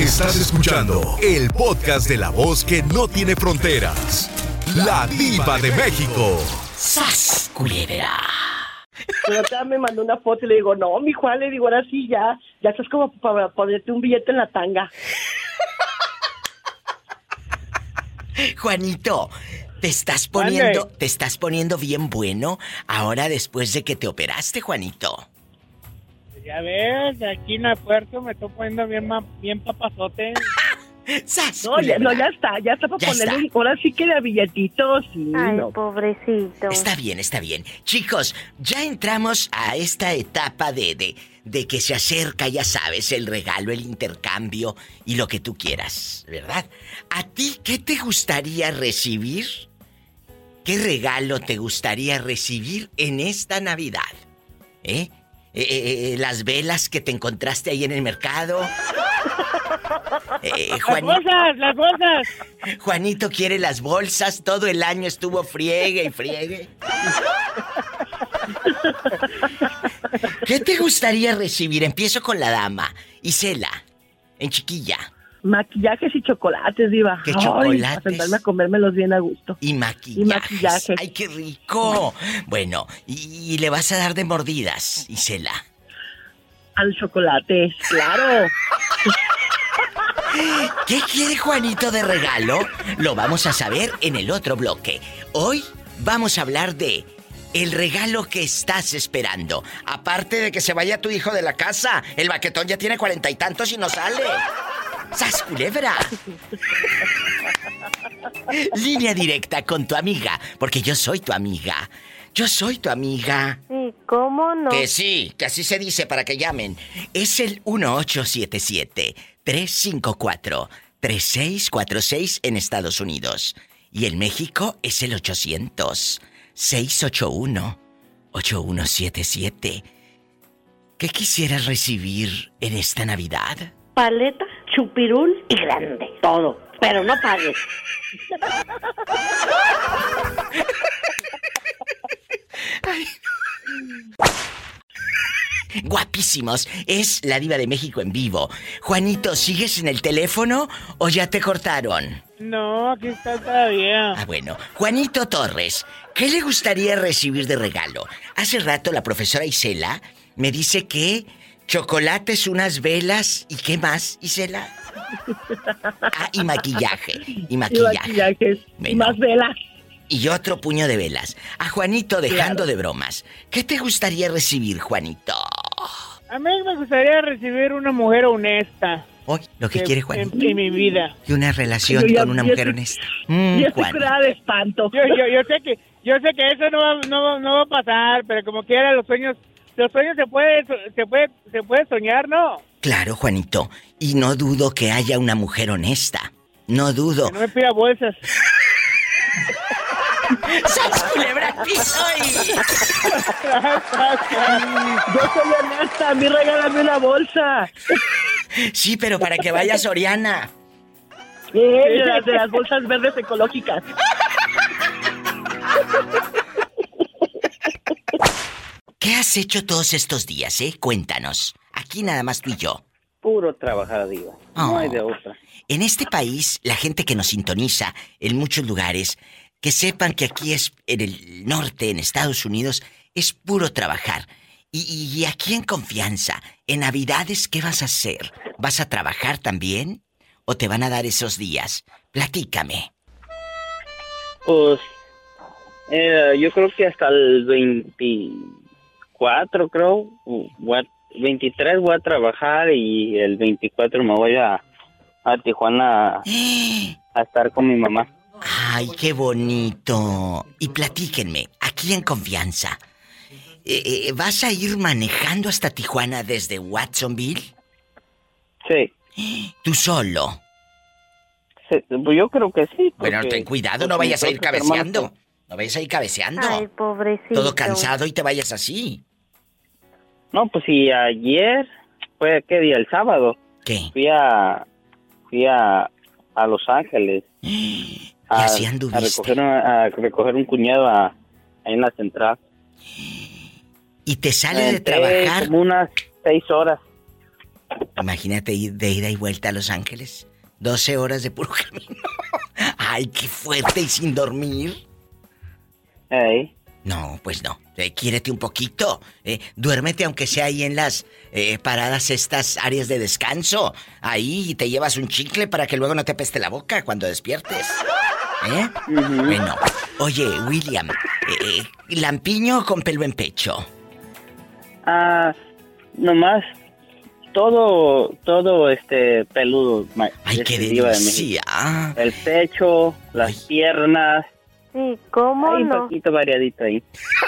Estás escuchando el podcast de la voz que no tiene fronteras. La Diva de México. ¡Sas, culebra! Pero otra me mandó una foto y le digo, no, mi Juan, le digo, ahora sí, ya estás como para ponerte un billete en la tanga. Juanito, te estás poniendo bien bueno ahora después de que te operaste, Juanito. Ya ves, aquí en el puerto me estoy poniendo bien papazote. ¡Sas, No, ya está para Ya ponerle, está. ahora sí que de billetitos, sí. Ay, No. pobrecito. Está bien. Chicos, ya entramos a esta etapa de que se acerca, ya sabes, el regalo, el intercambio y lo que tú quieras, ¿verdad? ¿A ti qué te gustaría recibir? ¿Qué regalo te gustaría recibir en esta Navidad? Las velas que te encontraste ahí en el mercado. Las bolsas. Juanito quiere las bolsas, todo el año estuvo friegue y friegue. ¿Qué te gustaría recibir? Empiezo con la dama. Isela, en chiquilla. Maquillajes y chocolates, diva. ¿Qué Ay, chocolates? para sentarme a comérmelos bien a gusto. Y maquillajes. Y maquillajes. ¡Ay, qué rico! Bueno, y le vas a dar de mordidas, Isela. Al chocolate, claro. ¿Qué quiere Juanito de regalo? Lo vamos a saber en el otro bloque. Hoy vamos a hablar de el regalo que estás esperando. Aparte de que se vaya tu hijo de la casa, el baquetón ya tiene 40 y tantos y no sale. ¡Sas, culebra! Línea directa con tu amiga, porque yo soy tu amiga. Yo soy tu amiga. Sí, ¿cómo no? Que sí, que así se dice para que llamen. Es el 1877-354-3646 en Estados Unidos. Y en México es el 800-681-8177. ¿Qué quisieras recibir en esta Navidad? Paleta, chupirul y grande. Todo. Pero no pagues. Guapísimos, es la Diva de México en vivo. Juanito, ¿sigues en el teléfono o ya te cortaron? No, aquí está todavía. Ah, bueno. Juanito Torres, ¿qué le gustaría recibir de regalo? Hace rato la profesora Isela me dice que chocolates, unas velas y ¿qué más, Isela? Ah, y maquillaje. Y maquillajes. Bueno. Y más velas. Y otro puño de velas. A Juanito, dejando de bromas, ¿qué te gustaría recibir, Juanito? A mí me gustaría recibir una mujer honesta. Hoy, lo que quiere Juanito. En mi vida. Y una relación con una mujer honesta. Y estoy Juan. curada de espanto. Yo sé que eso no va a pasar, pero como quiera los sueños se puede soñar, ¿no? Claro, Juanito. Y no dudo que haya una mujer honesta. No dudo. Que no me pida bolsas. ¡Sas, culebra al piso! Yo soy honesta, a mí regálame una bolsa. Sí, pero para que vaya a Soriana. De las bolsas verdes ecológicas. ¿Qué has hecho todos estos días, Cuéntanos. Aquí nada más tú y yo. Puro trabajar, diva. No hay de otra. En este país, la gente que nos sintoniza en muchos lugares, que sepan que aquí es en el norte, en Estados Unidos, es puro trabajar. Y aquí en confianza, en Navidades, ¿qué vas a hacer? ¿Vas a trabajar también? ¿O te van a dar esos días? Platícame. Pues, yo creo que hasta el 24, creo, 23 voy a trabajar y el 24 me voy a Tijuana a estar con mi mamá. ¡Ay, qué bonito! Y platíquenme, aquí en confianza, ¿vas a ir manejando hasta Tijuana desde Watsonville? Sí. ¿Tú solo? Sí, pues yo creo que sí. Bueno, ten cuidado, no vayas a ir cabeceando. No vayas a ir cabeceando. Ay, pobrecito. Todo cansado y te vayas así. No, pues si ayer fue, ¿qué día? El sábado. ¿Qué? Fui a Los Ángeles. Y así anduviste. A recoger un cuñado ahí en la central. Y te sale de trabajar. Como unas 6 horas. Imagínate ir de ida y vuelta a Los Ángeles. 12 horas de puro camino. Ay, qué fuerte y sin dormir. Ey. No, pues no. Quiérete un poquito. Duérmete aunque sea ahí en las paradas, estas áreas de descanso. Ahí te llevas un chicle para que luego no te apeste la boca cuando despiertes. Bueno, oye, William, ¿lampiño con pelo en pecho? Nomás todo peludo. Ay, qué delicia. El pecho, las piernas. Sí, ¿cómo Hay no? un poquito variadito ahí.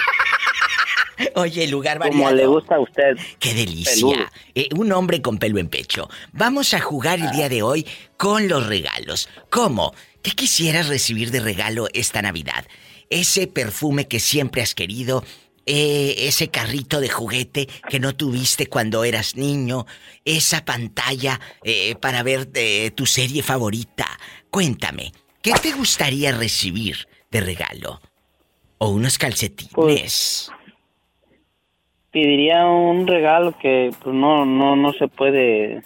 Oye, lugar variado. Como le gusta a usted. ¡Qué delicia! Un hombre con pelo en pecho. Vamos a jugar el día de hoy con los regalos. ¿Cómo? ¿Qué quisieras recibir de regalo esta Navidad? Ese perfume que siempre has querido, ese carrito de juguete que no tuviste cuando eras niño, esa pantalla para ver tu serie favorita. Cuéntame, ¿qué te gustaría recibir de regalo? ¿O unos calcetines? Pues, pediría un regalo que pues no se puede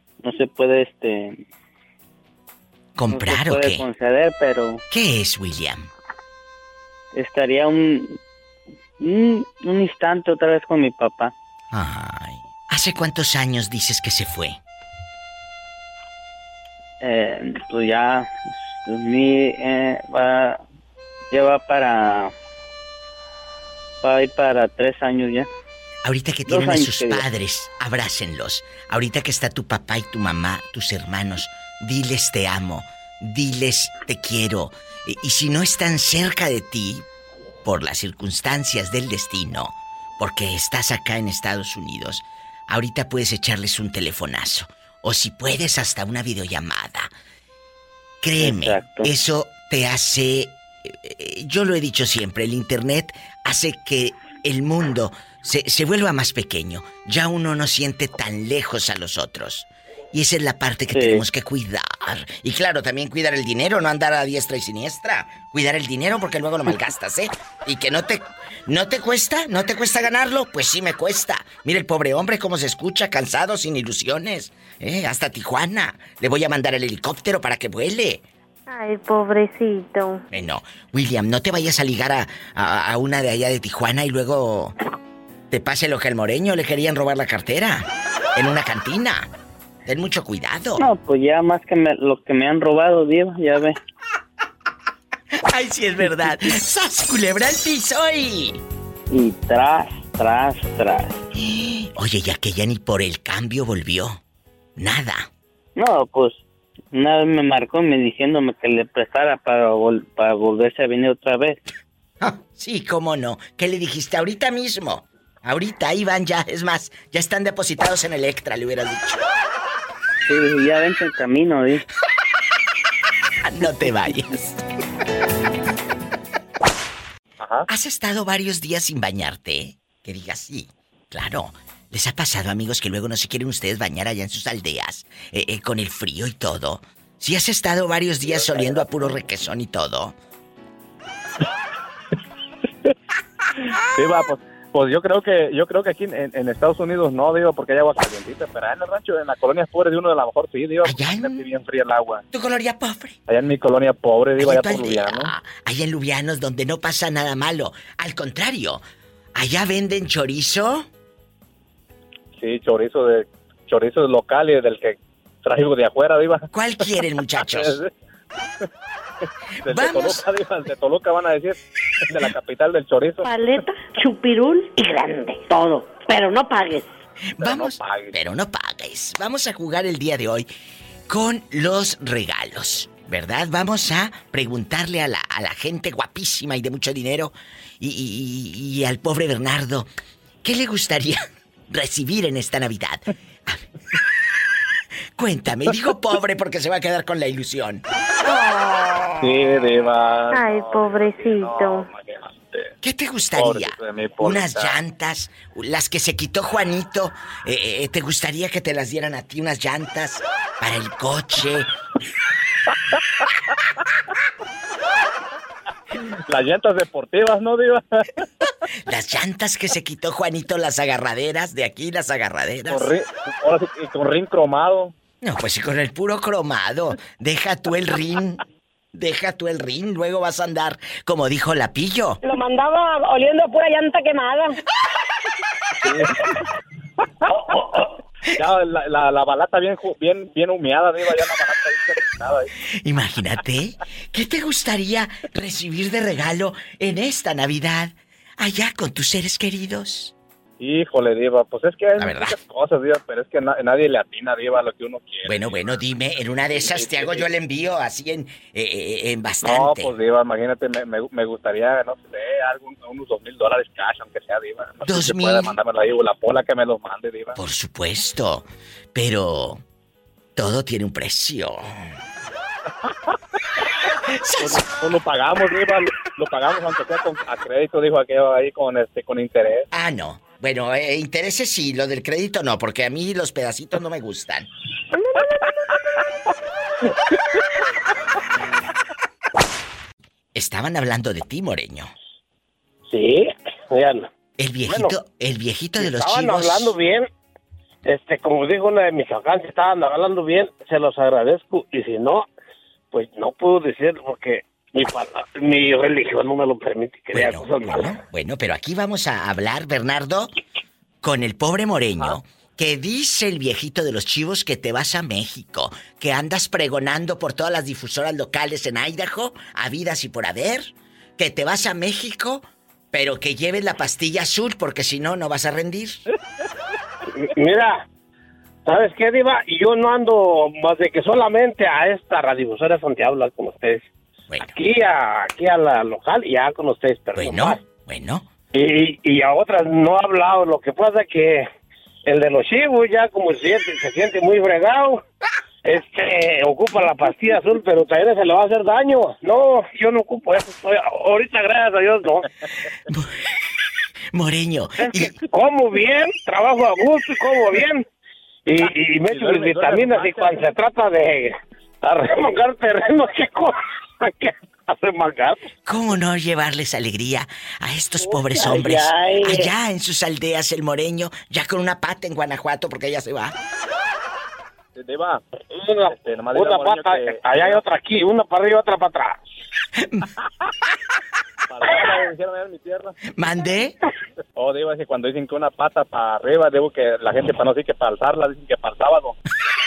¿comprar no se o puede qué? conceder, pero ¿Qué es, William? estaría un instante otra vez con mi papá. Ay, ¿hace cuántos años dices que se fue? Pues ya va a ir para 3 años ya. Ahorita que 2 tienen a años sus que ya. padres, abrácenlos. Ahorita que está tu papá y tu mamá, tus hermanos, diles te amo, diles te quiero. Y si no están cerca de ti, por las circunstancias del destino, porque estás acá en Estados Unidos, ahorita puedes echarles un telefonazo. O si puedes, hasta una videollamada. Créeme, Exacto. eso te hace... Yo lo he dicho siempre, el internet hace que el mundo se vuelva más pequeño. Ya uno no siente tan lejos a los otros. Y esa es la parte que Sí. tenemos que cuidar. Y claro, también cuidar el dinero, no andar a diestra y siniestra. Cuidar el dinero porque luego lo malgastas, ¿eh? Y que no te cuesta, ¿no te cuesta ganarlo? Pues sí me cuesta. Mira el pobre hombre cómo se escucha, cansado, sin ilusiones. Hasta Tijuana. Le voy a mandar el helicóptero para que vuele. Ay, pobrecito. No, William, no te vayas a ligar a una de allá de Tijuana y luego te pase lo que al Moreño le querían robar la cartera en una cantina. Ten mucho cuidado. No, pues ya más que lo que me han robado, Diva, ya ve. Ay, sí es verdad. ¡Sas, culebra al piso y tras. Oye, ya que ya ni por el cambio volvió. Nada. No, pues una vez me marcó diciéndome que le prestara para volverse a venir otra vez. Sí, cómo no. ¿Qué le dijiste ahorita mismo? Ahorita, ahí van ya. Es más, ya están depositados en Electra, le hubieras dicho. Sí, ya vente en camino, ¿sí? No te vayas. Ajá. ¿Has estado varios días sin bañarte? Que digas sí. Claro. ¿Les ha pasado, amigos, que luego no se quieren ustedes bañar allá en sus aldeas? Con el frío y todo. ¿Sí has estado varios días oliendo a puro requesón y todo? Diva, pues yo creo que aquí en Estados Unidos no, Diva, porque hay agua calientita, pero allá en el rancho, en la colonia pobre de uno, de la mejor sí, Diva, Allá en- porque bien fría el agua. ¿Tu colonia pobre? Allá en mi colonia pobre, Diva, Allá allá en tu por aldea. Lubiano. Allá en Lubianos, donde no pasa nada malo. Al contrario, allá venden chorizo. Sí, chorizos locales del que traigo de afuera, Diva. ¿Cuál quieren, muchachos? De Vamos. Toluca, Diva, de Toluca van a decir, de la capital del chorizo. Paleta, chupirul y grande. Todo. Pero no pagues. Vamos, no pagues. pero no pagues. Vamos a jugar el día de hoy con los regalos, ¿verdad? Vamos a preguntarle a la gente guapísima y de mucho dinero y al pobre Bernardo, ¿qué le gustaría recibir en esta Navidad? Cuéntame, digo pobre porque se va a quedar con la ilusión. Sí, Diva. Ay, No, pobrecito. no, imagínate. ¿Qué te gustaría? Pobrecito de mí, pobrecita. Unas llantas, las que se quitó Juanito. ¿Te gustaría que te las dieran a ti unas llantas para el coche? Las llantas deportivas, ¿no, Diva? Las llantas que se quitó Juanito, las agarraderas, de aquí las agarraderas. Ahora sí, y con rin cromado. No, pues sí, con el puro cromado. Deja tú el rin. Luego vas a andar, como dijo Lapillo. Lo mandaba oliendo a pura llanta quemada. Ya la balata bien humeada, Diva, ya la balata bien terminada. Imagínate, ¿qué te gustaría recibir de regalo en esta Navidad allá con tus seres queridos? Híjole, Diva, pues es que hay muchas cosas, Diva, pero es que nadie le atina, Diva, a lo que uno quiere. Bueno, dime, en una de esas te hago yo el envío, así en bastante. No, pues, Diva, imagínate, me gustaría, no sé, unos $2,000 cash, aunque sea, Diva. No sé si puede mandármelo ahí, o la Pola que me los mande, Diva. Por supuesto, pero todo tiene un precio. Pues lo pagamos, Diva, lo pagamos aunque sea a crédito, dijo aquello ahí con interés. Ah, no. Bueno, intereses sí, lo del crédito no, porque a mí los pedacitos no me gustan. Estaban hablando de ti, Moreño. Sí, vean. El viejito de los estaban chivos. Estaban hablando bien. Como dijo una de mis alcances, estaban hablando bien, se los agradezco. Y si no, pues no puedo decirlo porque mi religión no me lo permite que vea cosas malas. Bueno, pero aquí vamos a hablar, Bernardo, con el pobre Moreño, que dice el viejito de los chivos que te vas a México, que andas pregonando por todas las difusoras locales en Idaho, habidas y por haber, que te vas a México, pero que lleves la pastilla azul porque si no, no vas a rendir. Mira, ¿sabes qué, Diva? Yo no ando más de que solamente a esta radiodifusora donde hablo con ustedes. Bueno. Aquí a la local y ya con ustedes, pero bueno. Y a otras no he hablado. Lo que pasa es que el de los chivos ya como se siente muy fregado, ocupa la pastilla azul, pero también se le va a hacer daño. No, yo no ocupo eso. Ahorita, gracias a Dios, no. Moreño. Es que como bien, trabajo a gusto y como bien. Y me echo mis vitaminas y cuando se trata de arremangar terreno, ¿qué cosa? ¿Qué arremangar? ¿Cómo no llevarles alegría a estos pobres hombres? Allá en sus aldeas, el Moreño, ya con una pata en Guanajuato, porque ella se va. Una pata, allá hay otra aquí, una para arriba y otra para atrás. ¿Mandé? Digo, es que cuando dicen que una pata para arriba, digo que la gente para no decir que para alzarla, dicen que para el sábado.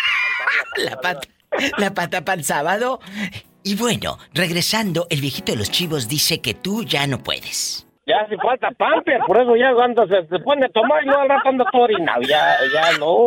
La pata para el sábado. Y bueno, regresando, el viejito de los chivos dice que tú ya no puedes. Ya hace falta pamper, por eso ya cuando se pone a tomar, no al rato anda todo orinado, ya no.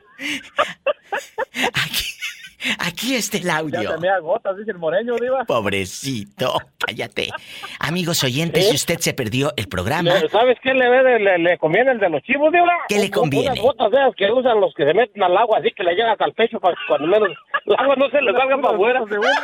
Aquí está el audio. Ya tenía gotas, dice el Moreño, Diva. Pobrecito, cállate. Amigos oyentes, si usted se perdió el programa... ¿Sabes qué le conviene el de los chivos, Diva? ¿Qué le conviene? Unas botas de esas que usan los que se meten al agua, así que le llegas al pecho para que cuando menos el agua no se le salga para afuera.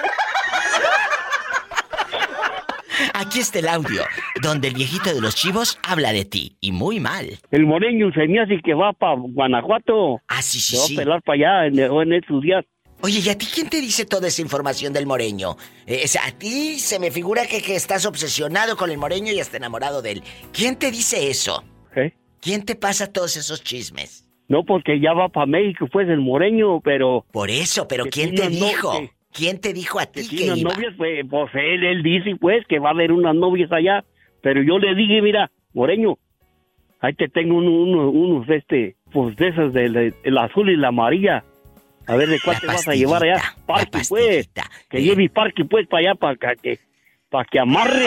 Aquí está el audio, donde el viejito de los chivos habla de ti, y muy mal. El Moreño se me hace que va para Guanajuato. Ah, sí. Se va a pelar para allá en esos días. Oye, ¿y a ti quién te dice toda esa información del Moreño? A ti se me figura que estás obsesionado con el Moreño y hasta enamorado de él. ¿Quién te dice eso? ¿Quién te pasa todos esos chismes? No, porque ya va para México, pues, el Moreño, pero... Por eso, pero ¿quién te dijo? ¿Quién te dijo a ti que iba? Novias, pues él dice, pues, que va a haber unas novias allá. Pero yo le dije, mira, Moreño, ahí te tengo unos pues, de esas, el azul y la amarilla. A ver, ¿de cuál te vas a llevar allá? Parque, pues. Que lleve Parque, pues, para allá, para que amarre.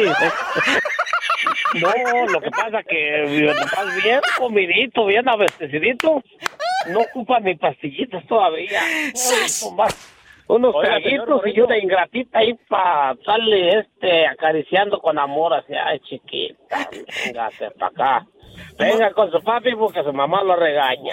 No, lo que pasa que estás bien comidito, bien abestecidito. No ocupas ni pastillitas todavía. Unos traguitos y una ingratita ahí para estarle acariciando con amor hacia, ay, chiquita, véngase para acá. Venga con su papi porque su mamá lo regaña.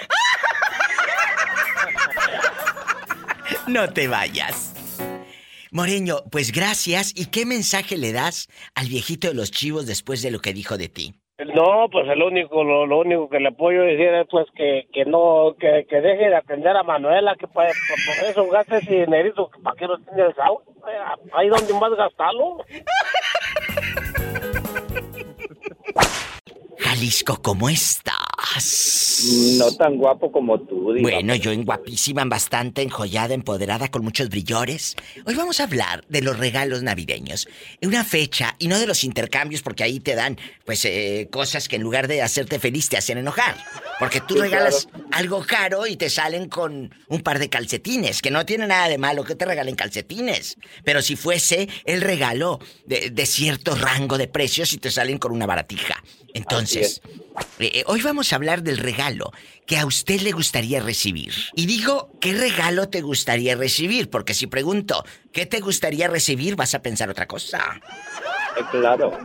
No te vayas. Moreño, pues gracias. ¿Y qué mensaje le das al viejito de los chivos después de lo que dijo de ti? No, pues lo único que le puedo decir es pues que deje de atender a Manuela, que por eso gaste ese dinerito, ¿para qué no tiene el sábado? Ahí donde más gastarlo. Jalisco, ¿cómo estás? No tan guapo como tú, Diva. Bueno, yo en guapísima, bastante enjollada, empoderada, con muchos brillores. Hoy vamos a hablar de los regalos navideños. En una fecha, y no de los intercambios, porque ahí te dan, pues, cosas que en lugar de hacerte feliz te hacen enojar. Porque tú regalas algo caro y te salen con un par de calcetines, que no tiene nada de malo que te regalen calcetines. Pero si fuese el regalo de cierto rango de precios y te salen con una baratija. Entonces, hoy vamos a hablar del regalo que a usted le gustaría recibir. Y digo, ¿qué regalo te gustaría recibir? Porque si pregunto, ¿qué te gustaría recibir? Vas a pensar otra cosa. Claro.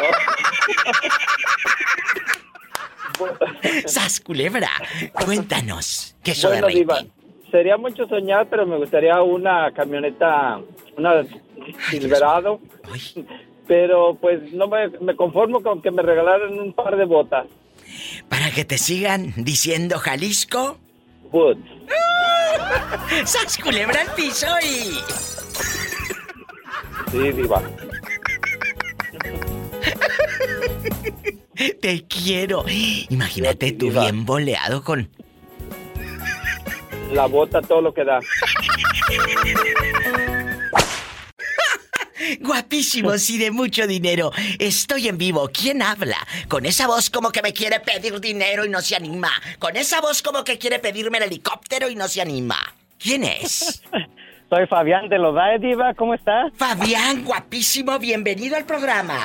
¡Sas, culebra! Cuéntanos, ¿qué soy bueno, Diva, sería mucho soñar, pero me gustaría una camioneta, una Silverado. Pero pues no me conformo con que me regalaran un par de botas. Para que te sigan diciendo Jalisco. Boots. ¡Sas, culebra al piso y... Sí, Diva. Te quiero. Imagínate tú bien boleado con... La bota, todo lo que da. Guapísimos y de mucho dinero. Estoy en vivo. ¿Quién habla? Con esa voz como que me quiere pedir dinero y no se anima. Con esa voz como que quiere pedirme el helicóptero y no se anima. ¿Quién es? Soy Fabián de Lodae, Diva. ¿Cómo estás? Fabián, guapísimo. Bienvenido al programa.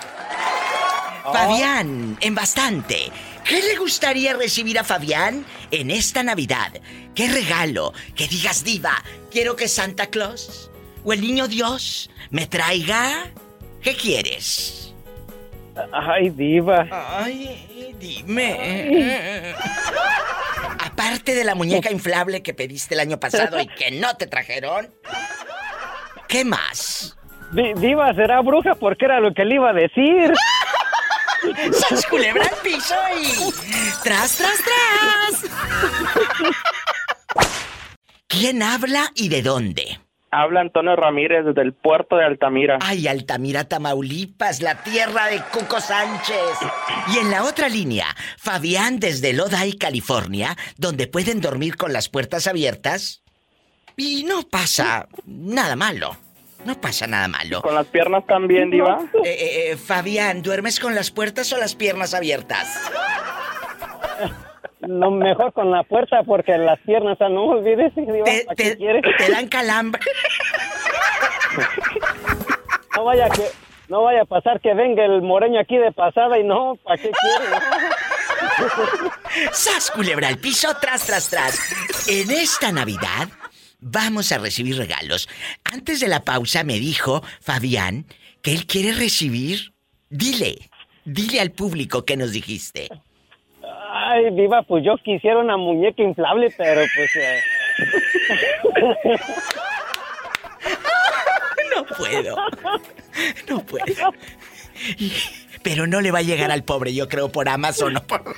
Fabián, en bastante. ¿Qué le gustaría recibir a Fabián en esta Navidad? ¿Qué regalo? Que digas, Diva, quiero que Santa Claus o el Niño Dios me traiga. ¿Qué quieres? Ay, Diva. Ay, dime. Aparte de la muñeca inflable que pediste el año pasado y que no te trajeron, ¿qué más? Diva, será bruja porque era lo que le iba a decir. ¡Sas, culebra al piso y... ¡Tras, tras, tras! ¿Quién habla y de dónde? Habla Antonio Ramírez desde el puerto de Altamira. Ay, Altamira, Tamaulipas, la tierra de Cuco Sánchez. Y en la otra línea, Fabián desde Lodi, California, donde pueden dormir con las puertas abiertas. Y no pasa nada malo. No pasa nada malo. ¿Con las piernas también, Diva? Fabián, ¿duermes con las puertas o las piernas abiertas? No, mejor con la puerta porque las piernas, no olvides, Diva. ¿Te dan calambre? No vaya a pasar que venga el moreño aquí de pasada y no, ¿para qué quiere? ¡Sas, culebra al piso, tras, tras, tras! En esta Navidad vamos a recibir regalos. Antes de la pausa me dijo Fabián que él quiere recibir... Dile al público que nos dijiste. Ay, Diva, pues yo quisiera una muñeca inflable, pero pues... No puedo. Pero no le va a llegar al pobre, yo creo, por Amazon o por...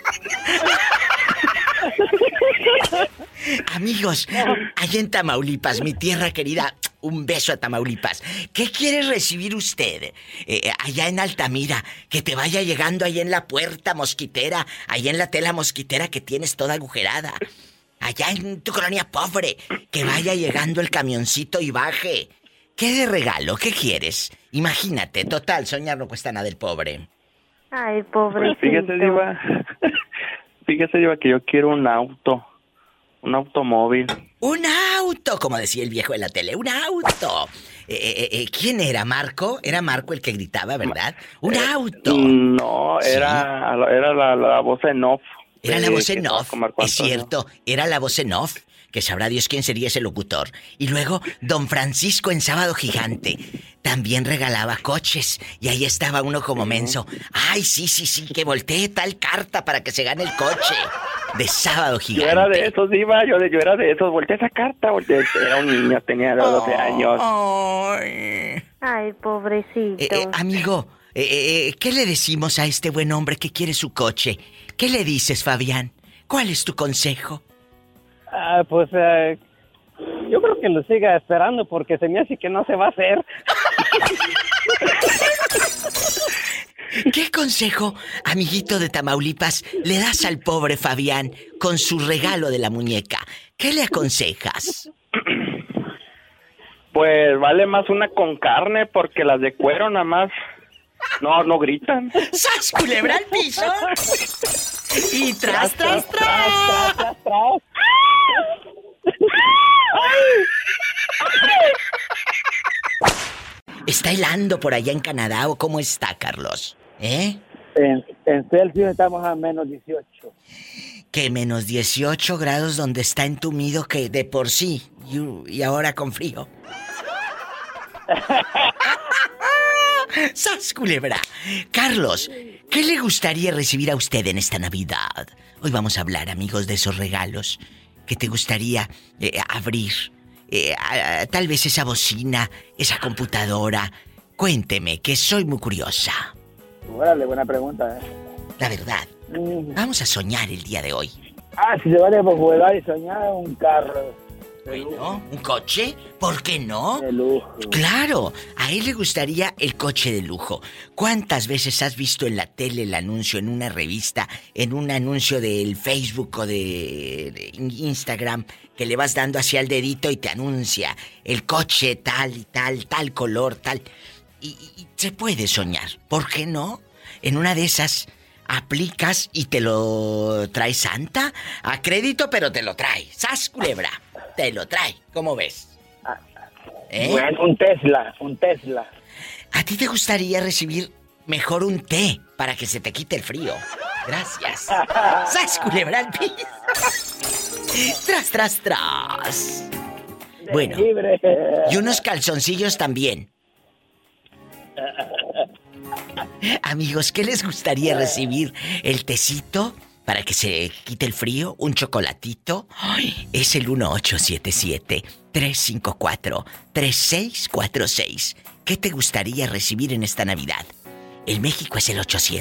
Amigos, allá en Tamaulipas, mi tierra querida, un beso a Tamaulipas. ¿Qué quiere recibir usted allá en Altamira? Que te vaya llegando ahí en la puerta mosquitera, allá en la tela mosquitera que tienes toda agujerada. Allá en tu colonia pobre, que vaya llegando el camioncito y baje. ¿Qué de regalo? ¿Qué quieres? Imagínate, total, soñar no cuesta nada el pobre. Ay, pobrecito. Fíjese, Diva, que yo quiero un auto. Un automóvil. ¡Un auto! Como decía el viejo de la tele, ¡un auto! ¿Quién era? ¿Marco? Era Marco el que gritaba, ¿verdad? ¡Un auto! No, ¿Sí? era la voz en off. Era la voz en off, es cierto, era la voz en off, que sabrá Dios quién sería ese locutor. Y luego, don Francisco en Sábado Gigante también regalaba coches. Y ahí estaba uno como menso. ¡Ay, sí, que voltee tal carta para que se gane el coche! De Sábado Gigante. Yo era de esos, Diva, yo era de esos. Volteé esa carta, era un niño, tenía 12 años. Ay, pobrecito. Amigo, ¿qué le decimos a este buen hombre que quiere su coche? ¿Qué le dices, Fabián? ¿Cuál es tu consejo? Pues yo creo que lo siga esperando porque se me hace que no se va a hacer. ¿Qué consejo, amiguito de Tamaulipas, le das al pobre Fabián con su regalo de la muñeca? ¿Qué le aconsejas? Pues vale más una con carne porque las de cuero nada más no gritan. ¡Sas, culebra al piso! Y tras. ¿Está helando por allá en Canadá o cómo está, Carlos? ¿Eh? En Celsius estamos a menos 18. Que menos 18 grados donde está entumido que de por sí y ahora con frío. ¡Sas, culebra! Carlos, ¿qué le gustaría recibir a usted en esta Navidad? Hoy vamos a hablar, amigos, de esos regalos que te gustaría abrir. Tal vez esa bocina, esa computadora. Cuénteme, que soy muy curiosa. Órale, buena pregunta, La verdad. Vamos a soñar el día de hoy. Si se vale por jugar y soñar, un carro. Bueno, ¿un coche? ¿Por qué no? De lujo. Claro, a él le gustaría el coche de lujo. ¿Cuántas veces has visto en la tele el anuncio, en una revista, en un anuncio del Facebook o de Instagram, que le vas dando hacia el dedito y te anuncia el coche tal y tal color, tal? Y se puede soñar, ¿por qué no? En una de esas aplicas y te lo trae Santa a crédito, pero te lo trae. ¡Sas, culebra! Te lo trae, ¿cómo ves? Bueno, un Tesla. ¿A ti te gustaría recibir mejor un té para que se te quite el frío? Gracias. ¡Sas, culebra al piso! ¡Tras! Bueno, y unos calzoncillos también. Amigos, ¿qué les gustaría recibir? ¿El tecito para que se quite el frío? ¿Un chocolatito? ¡Ay! Es el 1877-354-3646. ¿Qué te gustaría recibir en esta Navidad? En México es el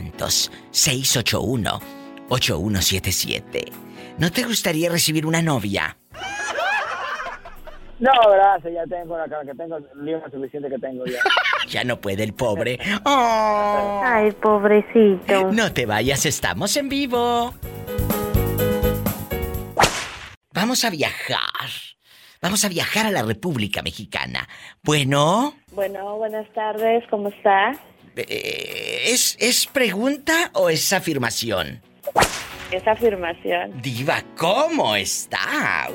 800-681-8177. ¿No te gustaría recibir una novia? No, gracias, ya tengo la cara que tengo, el lío más suficiente que tengo ya. Ya no puede el pobre. Oh. Ay, pobrecito. No te vayas, estamos en vivo. Vamos a viajar. Vamos a viajar a la República Mexicana. Bueno, buenas tardes, ¿cómo está? ¿Es pregunta o es afirmación? Es afirmación. Diva, ¿cómo está?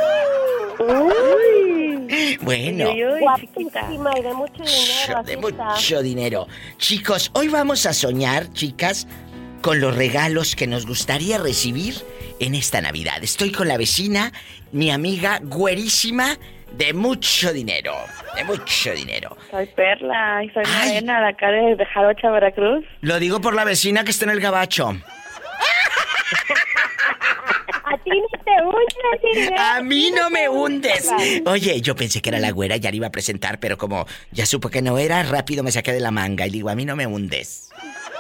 Bueno, guapísima y de mucho dinero. De mucho dinero. Chicos, hoy vamos a soñar, chicas, con los regalos que nos gustaría recibir en esta Navidad. Estoy con la vecina, mi amiga güerísima, de mucho dinero. De mucho dinero. Soy Perla y soy morena de acá de Jarocha, Veracruz. Lo digo por la vecina que está en el gabacho. A ti no te hundes, A mí no me hundes. Oye, yo pensé que era la güera, ya la iba a presentar, pero como ya supo que no era, rápido me saqué de la manga y digo, a mí no me hundes.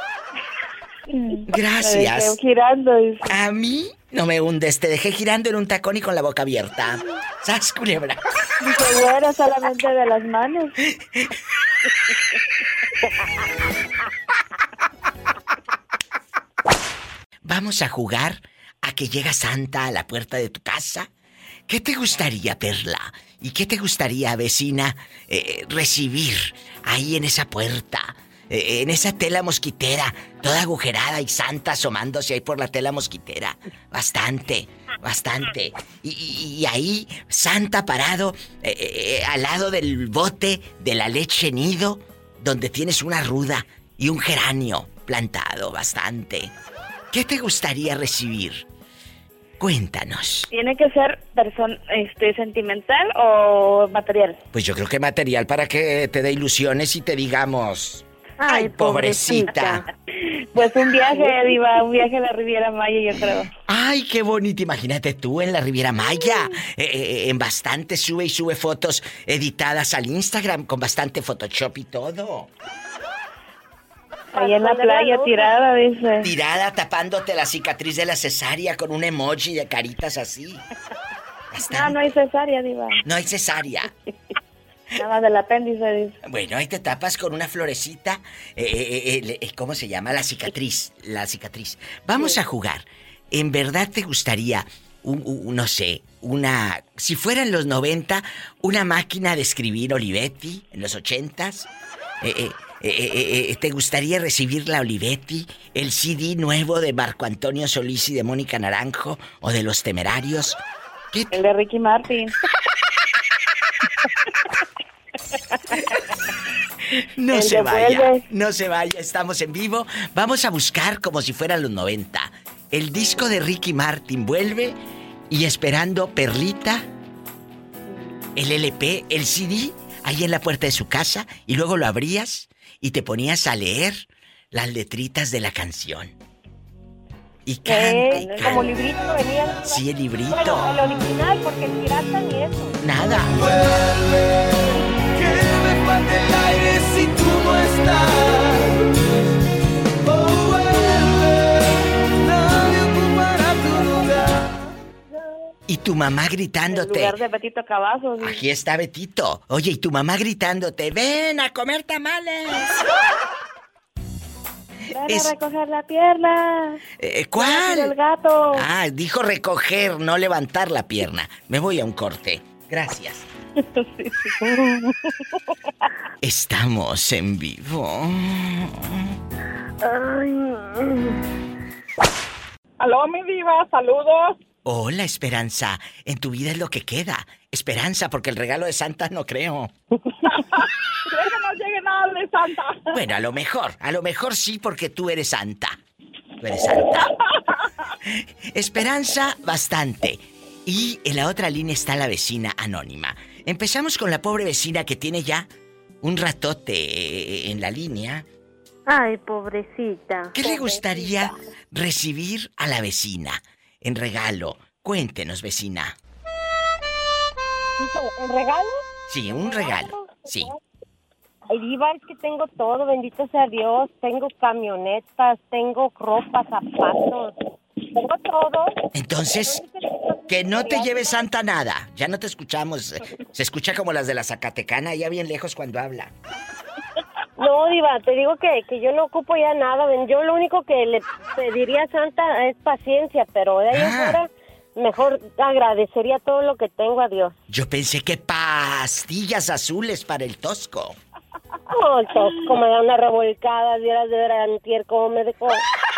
Gracias. Me dejé girando. A mí no me hundes, te dejé girando en un tacón y con la boca abierta. ¡Sas, culebra! Dice, güera, solamente de las manos. Vamos a jugar a que llega Santa a la puerta de tu casa. ¿Qué te gustaría, Perla? ¿Y qué te gustaría, vecina, recibir ahí en esa puerta? En esa tela mosquitera, toda agujerada y Santa asomándose ahí por la tela mosquitera. Bastante. Y ahí Santa parado al lado del bote de la leche nido, donde tienes una ruda y un geranio plantado. Bastante. ¿Qué te gustaría recibir? Cuéntanos. ¿Tiene que ser sentimental o material? Pues yo creo que material para que te dé ilusiones y te digamos... ¡Ay, pobrecita! Pues un viaje, Diva, un viaje a la Riviera Maya, yo creo. ¡Ay, qué bonito! Imagínate tú en la Riviera Maya. En bastante sube fotos editadas al Instagram con bastante Photoshop y todo. Ahí en la playa tirada, dice. Tirada, tapándote la cicatriz de la cesárea con un emoji de caritas así. No hay cesárea, Diva. No hay cesárea. Nada más del apéndice, dice. Bueno, ahí te tapas con una florecita. ¿Cómo se llama? La cicatriz. Vamos a jugar. ¿En verdad te gustaría, no sé, si fueran los 90, una máquina de escribir Olivetti en los 80s? ¿Te gustaría recibir la Olivetti? ¿El CD nuevo de Marco Antonio Solís y de Mónica Naranjo? ¿O de Los Temerarios? El de Ricky Martin. No se vaya, estamos en vivo. Vamos a buscar como si fueran los 90. El disco de Ricky Martin vuelve y esperando Perlita, el LP, el CD, ahí en la puerta de su casa, y luego lo abrías y te ponías a leer las letritas de la canción. Y canta. Como librito venía. Sí, el librito. Bueno, el original, porque el pirata ni eso. Nada. Vuelve, que me falte el aire si tú no estás. Oh, vuelve, nadie ocupará tu lugar. Y tu mamá gritándote. En lugar de Betito Cavazos. Aquí está Betito. Oye, y tu mamá gritándote, ven a comer tamales. Ven a recoger la pierna. ¿Cuál? El gato. Ah, dijo recoger, no levantar la pierna. Me voy a un corte. Gracias. Estamos en vivo. Aló, mi diva, saludos. Hola, Esperanza. En tu vida es lo que queda. Esperanza, porque el regalo de Santa no creo. ¿Creo que no llegue nada de Santa? Bueno, a lo mejor sí, porque tú eres Santa. Tú eres Santa. Esperanza, bastante. Y en la otra línea está la vecina anónima. Empezamos con la pobre vecina que tiene ya un ratote en la línea. Ay, pobrecita. ¿Qué le gustaría recibir a la vecina en regalo? Cuéntenos, vecina. ¿Un regalo? Sí, un regalo, sí. Ay, diva, es que tengo todo, bendito sea Dios. Tengo camionetas, tengo ropa, zapatos. Tengo todo. Entonces, que no te lleve Santa nada. Ya no te escuchamos. Se escucha como las de la Zacatecana, allá bien lejos cuando habla. No, diva, te digo que yo no ocupo ya nada. Yo lo único que le pediría a Santa es paciencia, pero de ahí afuera mejor agradecería todo lo que tengo a Dios. Yo pensé que pastillas azules para el tosco. Oh, el tosco me da una revolcada, vieras de antier cómo me dejó.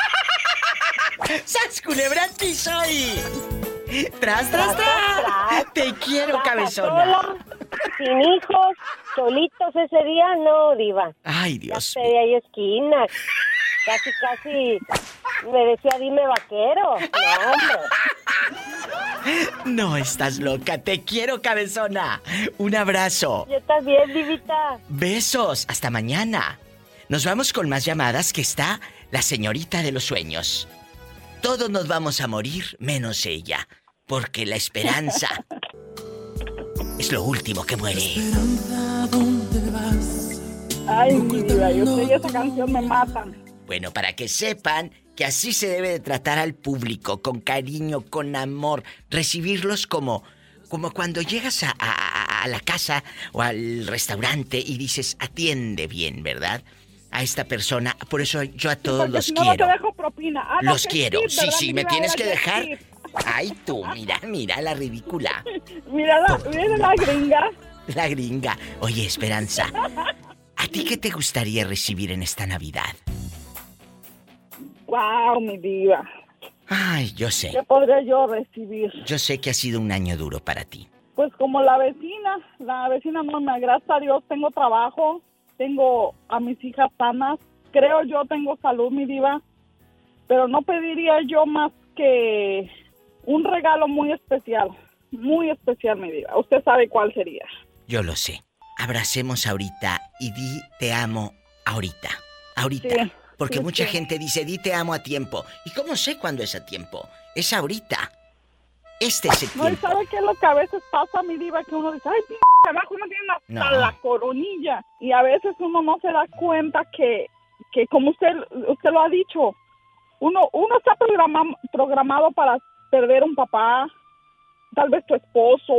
¡Sas, culebra al piso y... ¡Tras! Te quiero, cabezona. Sola, sin hijos, solitos ese día, no, diva. Ay, Dios. Ya pedí ahí esquina. Casi me decía, dime vaquero. No, hombre. No estás loca, te quiero, cabezona. Un abrazo. Yo también, divita. Besos, hasta mañana. Nos vamos con más llamadas, que está la señorita de los sueños. Todos nos vamos a morir, menos ella, porque la esperanza es lo último que muere. Esperanza, ¿dónde vas? Ay, mi vida, yo sé, esa canción me matan. Bueno, para que sepan que así se debe de tratar al público, con cariño, con amor, recibirlos como cuando llegas a la casa o al restaurante y dices, atiende bien, ¿verdad? A esta persona, por eso yo a todos los quiero. No te dejo propina. Los quiero, sí, me tienes que dejar. Ay, tú, mira la ridícula. Mira la gringa. La gringa. Oye, Esperanza, ¿a ti qué te gustaría recibir en esta Navidad? Wow, mi diva. Ay, yo sé. ¿Qué podré yo recibir? Yo sé que ha sido un año duro para ti. Pues como la vecina no me, gracias a Dios, tengo trabajo. Tengo a mis hijas sanas, creo yo tengo salud, mi diva, pero no pediría yo más que un regalo muy especial, mi diva. Usted sabe cuál sería. Yo lo sé. Abracemos ahorita y di te amo ahorita. Sí, porque mucha gente dice di te amo a tiempo. ¿Y cómo sé cuándo es a tiempo? Es ahorita. Este es el tiempo. No, ¿y sabe qué es lo que a veces pasa, mi diva? Que uno dice, ay, abajo uno tiene hasta la coronilla. Y a veces uno no se da cuenta que como usted lo ha dicho, uno está programado para perder un papá, tal vez tu esposo,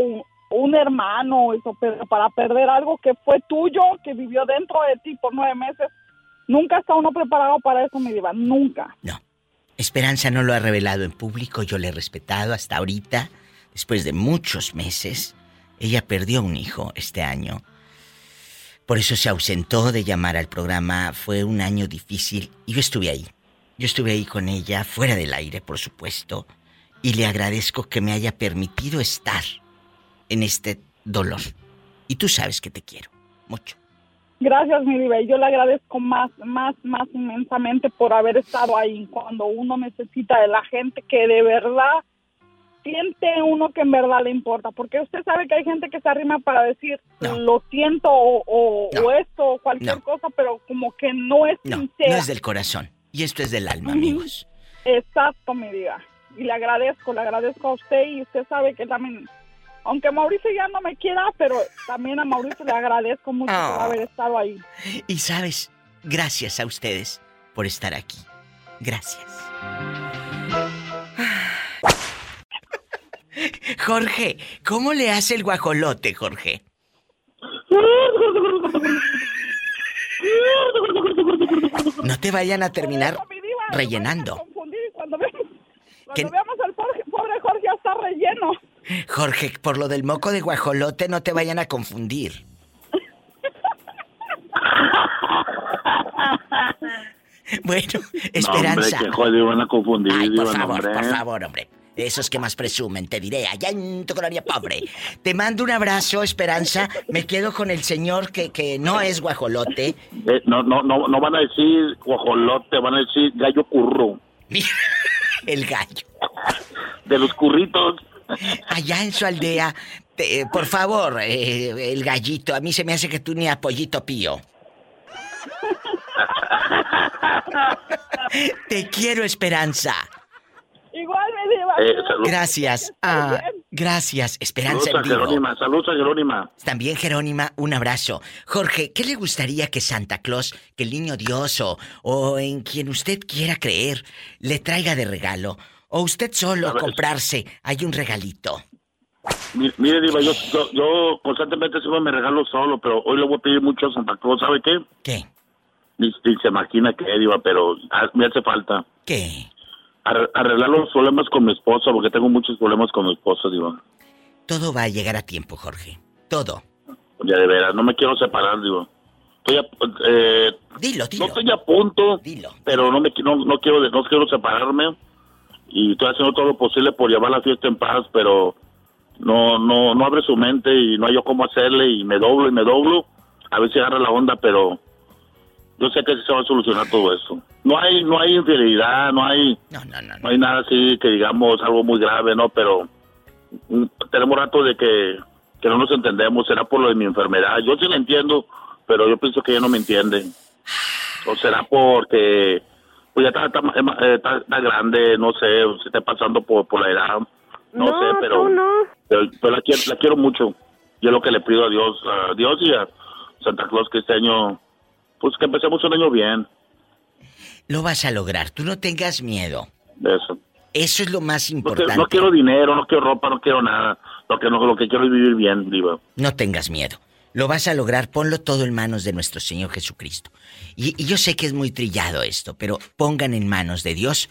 un hermano, eso, pero para perder algo que fue tuyo, que vivió dentro de ti por 9 meses, nunca está uno preparado para eso, mi diva, nunca. No. Esperanza no lo ha revelado en público, yo le he respetado hasta ahorita, después de muchos meses. Ella perdió un hijo este año. Por eso se ausentó de llamar al programa. Fue un año difícil y yo estuve ahí. Yo estuve ahí con ella, fuera del aire, por supuesto. Y le agradezco que me haya permitido estar en este dolor. Y tú sabes que te quiero mucho. Gracias, mi diva. Yo le agradezco más inmensamente por haber estado ahí cuando uno necesita de la gente que de verdad siente uno que en verdad le importa. Porque usted sabe que hay gente que se arrima para decir lo siento o esto o cualquier cosa, pero como que no es sincera. No es del corazón. Y esto es del alma, amigos. Exacto, mi diva. Y le agradezco a usted y usted sabe que también... Aunque Mauricio ya no me quiera, pero también a Mauricio le agradezco mucho por haber estado ahí. Y sabes, gracias a ustedes por estar aquí. Gracias. Jorge, ¿cómo le hace el guajolote, Jorge? No te vayan a terminar rellenando. Cuando veamos al pobre Jorge ya está relleno. Jorge, por lo del moco de guajolote no te vayan a confundir. Bueno, Esperanza. Hombre, que joder, van a confundir. Ay, por favor, hombre. Esos que más presumen, te diré, allá en tu colonia pobre. Te mando un abrazo, Esperanza. Me quedo con el señor que no es guajolote. No van a decir guajolote, van a decir gallo curro. Mira, el gallo. De los curritos. Allá en su aldea, por favor, el gallito, a mí se me hace que tú ni a Pollito Pío. Te quiero, Esperanza. Igual me diva. Gracias. Gracias, Esperanza. Saludos a Jerónima. También Jerónima, un abrazo. Jorge, ¿qué le gustaría que Santa Claus, que el niño Dios o en quien usted quiera creer, le traiga de regalo? ¿O usted solo a comprarse hay un regalito? Mire, diva, yo constantemente siempre me regalo solo, pero hoy le voy a pedir mucho a Santa Claus, ¿sabe qué? ¿Qué? Ni se imagina qué, diva, pero me hace falta. ¿Qué? Arreglar los problemas con mi esposa, porque tengo muchos problemas con mi esposa, diva. Todo va a llegar a tiempo, Jorge. Todo. Ya de veras, no me quiero separar, diva. Dilo. No estoy a punto, pero no quiero separarme. Y estoy haciendo todo lo posible por llevar la fiesta en paz, pero no abre su mente y no hay yo cómo hacerle y me doblo. A ver si agarra la onda, pero yo sé que sí se va a solucionar todo eso. No hay infidelidad, no hay nada así que digamos algo muy grave, ¿no? Pero tenemos rato de que no nos entendemos. Será por lo de mi enfermedad. Yo sí la entiendo, pero yo pienso que ella no me entiende. O será porque pues ya está grande, no sé, se está pasando por la edad, no sé, pero la quiero mucho. Yo es lo que le pido a Dios y a Santa Claus que este año, pues que empecemos un año bien. Lo vas a lograr, tú no tengas miedo. Eso. Eso es lo más importante. No quiero dinero, no quiero ropa, no quiero nada. Lo que quiero es vivir bien, diva. No tengas miedo. Lo vas a lograr, ponlo todo en manos de nuestro Señor Jesucristo. Y yo sé que es muy trillado esto, pero pongan en manos de Dios.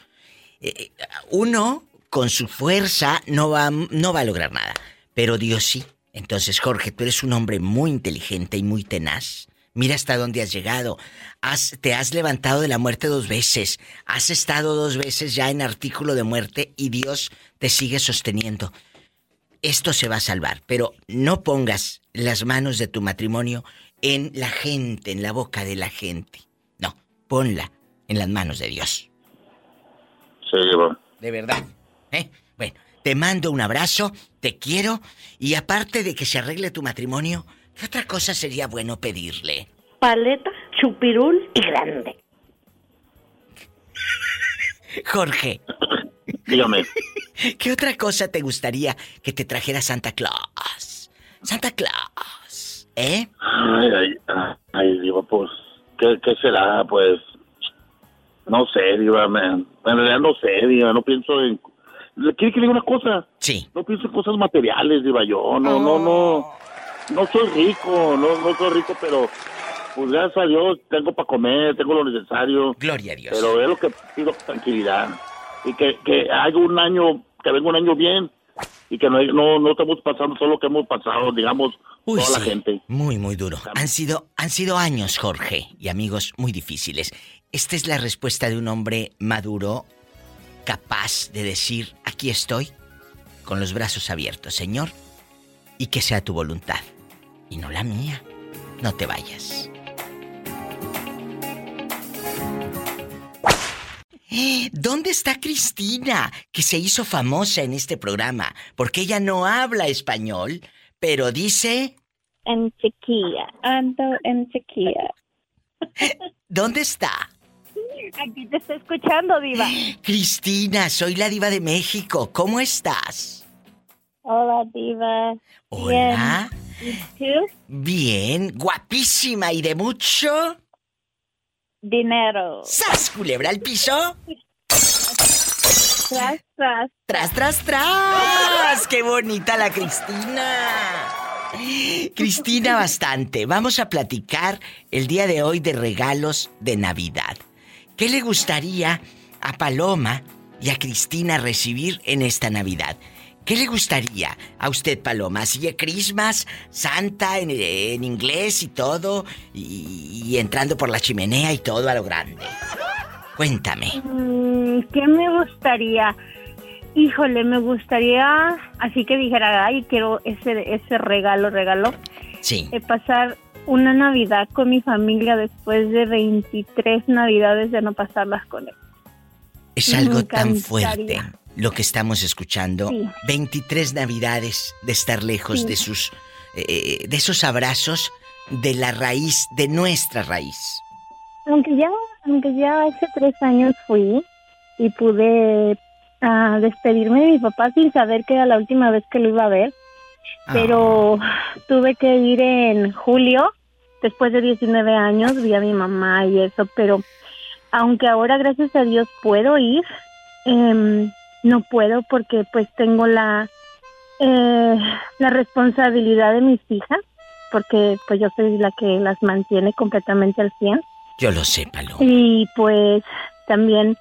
Uno, con su fuerza, no va a lograr nada, pero Dios sí. Entonces, Jorge, tú eres un hombre muy inteligente y muy tenaz. Mira hasta dónde has llegado. Te has levantado de la muerte 2 veces. Has estado 2 veces ya en artículo de muerte y Dios te sigue sosteniendo. Esto se va a salvar, pero no pongas las manos de tu matrimonio en la gente, en la boca de la gente. No, ponla en las manos de Dios. Sí, bueno. De verdad. Bueno, te mando un abrazo, te quiero, y aparte de que se arregle tu matrimonio, ¿qué otra cosa sería bueno pedirle? Paleta, chupirul y grande. Jorge. Dígame. ¿Qué otra cosa te gustaría que te trajera Santa Claus? Santa Claus, ¿eh? Ay, digo, pues, ¿qué será? Pues, no sé, digo, en realidad no sé, digo, no pienso en... ¿Quiere que le diga una cosa? Sí. No pienso en cosas materiales, diva, yo. No soy rico, no soy rico, pero pues gracias a Dios tengo para comer, tengo lo necesario. Gloria a Dios. Pero es lo que pido, tranquilidad. Y que haga un año, que venga un año bien. Y que no estamos pasando todo lo que hemos pasado, digamos, toda la gente. Muy, muy duro. Han sido años, Jorge, y amigos, muy difíciles. Esta es la respuesta de un hombre maduro, capaz de decir, aquí estoy, con los brazos abiertos, Señor, y que sea tu voluntad, y no la mía. No te vayas. ¿Dónde está Cristina? Que se hizo famosa en este programa, porque ella no habla español, pero dice... En sequía, ando en sequía. ¿Dónde está? Aquí te estoy escuchando, diva. Cristina, soy la diva de México. ¿Cómo estás? Hola, diva. Hola. Bien. ¿Y tú? Bien, guapísima y de mucho... dinero. ¡Sas, culebra al piso! Tras, tras. ¡Tras, tras, tras! ¡Qué bonita la Cristina! Cristina, bastante. Vamos a platicar el día de hoy de regalos de Navidad. ¿Qué le gustaría a Paloma y a Cristina recibir en esta Navidad? ¿Qué le gustaría a usted, Paloma? ¿Así de Christmas, Santa en inglés y todo? Y entrando por la chimenea y todo a lo grande. Cuéntame. ¿Qué me gustaría? Híjole, me gustaría, así que dijera, ay, quiero ese regalo. Sí. Pasar una Navidad con mi familia después de 23 Navidades de no pasarlas con él. Es algo tan fuerte lo que estamos escuchando. Sí. 23 Navidades de estar lejos de sus de esos abrazos, de la raíz, de nuestra raíz. Aunque ya hace 3 años fui y pude despedirme de mi papá sin saber que era la última vez que lo iba a ver. Pero tuve que ir en julio, después de 19 años, vi a mi mamá y eso, pero aunque ahora, gracias a Dios, puedo ir, no puedo porque pues tengo la responsabilidad de mis hijas, porque pues yo soy la que las mantiene completamente al 100. Yo lo sé, Paloma. Y pues también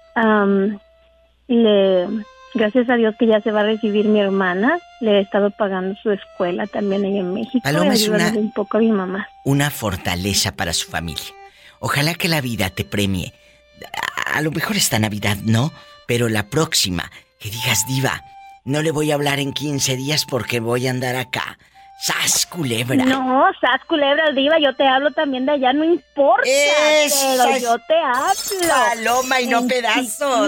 gracias a Dios que ya se va a recibir mi hermana, le he estado pagando su escuela también allá en México. Paloma es un poco a mi mamá. Una fortaleza para su familia. Ojalá que la vida te premie. A lo mejor esta Navidad no, pero la próxima, que digas, diva, no le voy a hablar en 15 días porque voy a andar acá. ¡Sas, culebra! No, sas, culebra, diva, yo te hablo también de allá, no importa. Pero yo te hablo. Paloma y no pedazos.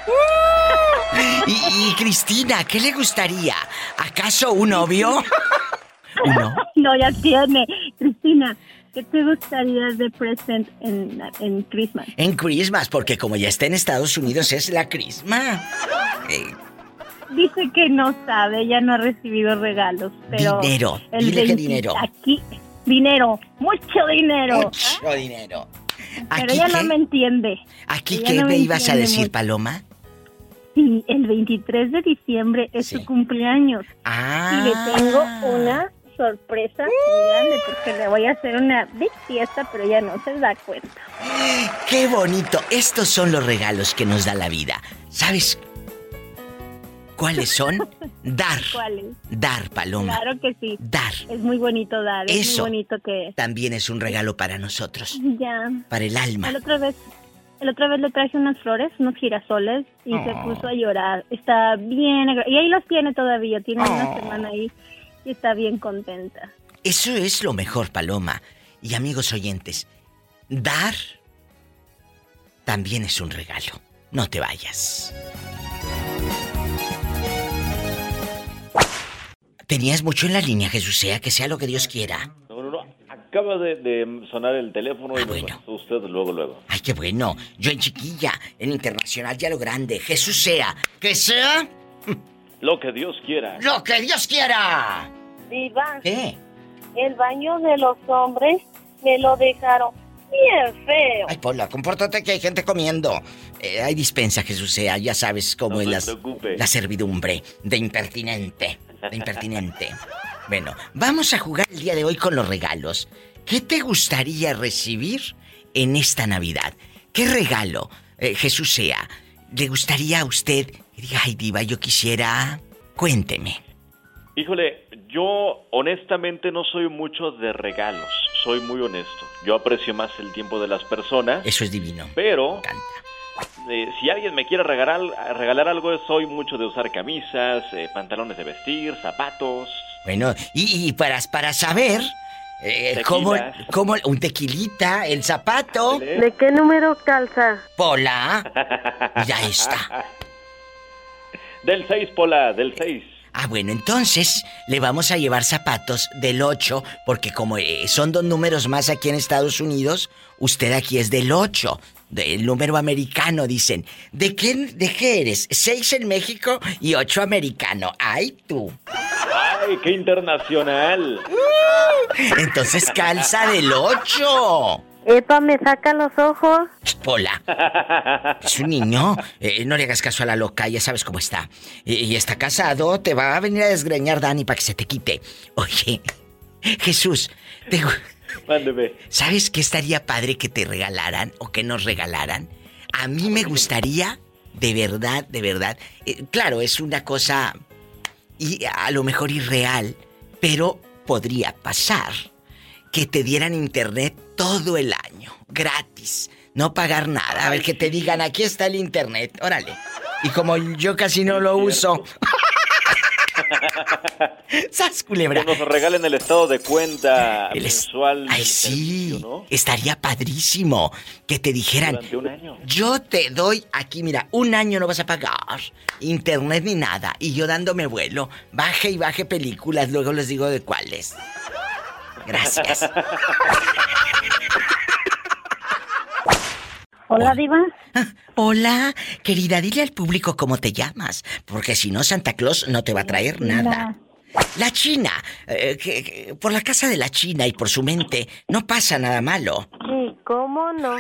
Y Cristina, ¿qué le gustaría? ¿Acaso un novio? ¿Uno? No, ya tiene. Cristina, ¿qué te gustaría de present en Christmas? En Christmas, porque como ya está en Estados Unidos es la Christmas. Dice que no sabe, ella no ha recibido regalos, pero... Dinero, dile que dinero. Aquí, dinero, mucho dinero. Mucho dinero. Pero ella no me entiende. ¿Aquí qué me ibas a decir, Paloma? Sí, el 23 de diciembre es su cumpleaños. Y le tengo una sorpresa muy grande porque le voy a hacer una big fiesta, pero ella no se da cuenta. ¡Qué bonito! Estos son los regalos que nos da la vida. ¿Sabes cuáles son? Dar. ¿Cuáles? Dar, Paloma. Claro que sí. Dar. Es muy bonito dar. Eso es muy bonito que... también es un regalo para nosotros. Ya. Para el alma. La otra vez le traje unas flores, unos girasoles, y se puso a llorar. Está bien... Y ahí los tiene todavía. Tiene una semana ahí y está bien contenta. Eso es lo mejor, Paloma. Y amigos oyentes, dar también es un regalo. No te vayas. Tenías mucho en la línea, Jesús, que sea lo que Dios quiera. No. Acaba de sonar el teléfono y me contestó usted luego. Ay, qué bueno. Yo en chiquilla, en internacional, ya lo grande. Jesús sea. ¿Que sea? Lo que Dios quiera. ¡Lo que Dios quiera! Diva. ¿Qué? El baño de los hombres me lo dejaron bien feo. Ay, Paula, compórtate que hay gente comiendo. Hay dispensa, Jesús sea, ya sabes cómo es la servidumbre de impertinente. Bueno, vamos a jugar el día de hoy con los regalos. ¿Qué te gustaría recibir en esta Navidad? ¿Qué regalo, Jesús sea, le gustaría a usted que diga, ay, diva, yo quisiera? Cuénteme. Híjole, yo honestamente no soy mucho de regalos, soy muy honesto. Yo aprecio más el tiempo de las personas. Eso es divino. Pero si alguien me quiere regalar algo, soy mucho de usar camisas, pantalones de vestir, zapatos. Bueno, y para saber cómo un tequilita, el zapato. ¿De qué número calza? Pola. Ya está. Del 6, Pola, del 6. Ah, bueno, entonces le vamos a llevar zapatos del 8, porque como son 2 números más aquí en Estados Unidos, usted aquí es del 8, del número americano, dicen. ¿De qué eres? 6 en México y 8 americano. ¡Ay, tú! ¡Ay, qué internacional! Entonces calza del 8. Epa, me saca los ojos. Pola, es un niño. No le hagas caso a la loca, ya sabes cómo está. Y está casado, te va a venir a desgreñar Dani para que se te quite. Oye, Jesús, Mándeme. ¿Sabes qué estaría padre que te regalaran o que nos regalaran? A mí me gustaría, de verdad, claro, es una cosa y a lo mejor irreal, pero podría pasar. Que te dieran internet todo el año, gratis, no pagar nada. A ver, que te digan, aquí está el internet, órale. Y como yo casi no lo uso. ¡Sas, culebra! Que nos regalen el estado de cuenta mensual. Ay, sí, servicio, ¿no? Estaría padrísimo que te dijeran, durante un año. Yo te doy aquí, mira, 1 año no vas a pagar internet ni nada. Y yo dándome vuelo, baje y baje películas, luego les digo de cuáles. Gracias. Hola, diva. Hola, querida, dile al público cómo te llamas, porque si no Santa Claus no te va a traer nada. La China, por la casa de la China y por su mente no pasa nada malo. Sí, ¿cómo no?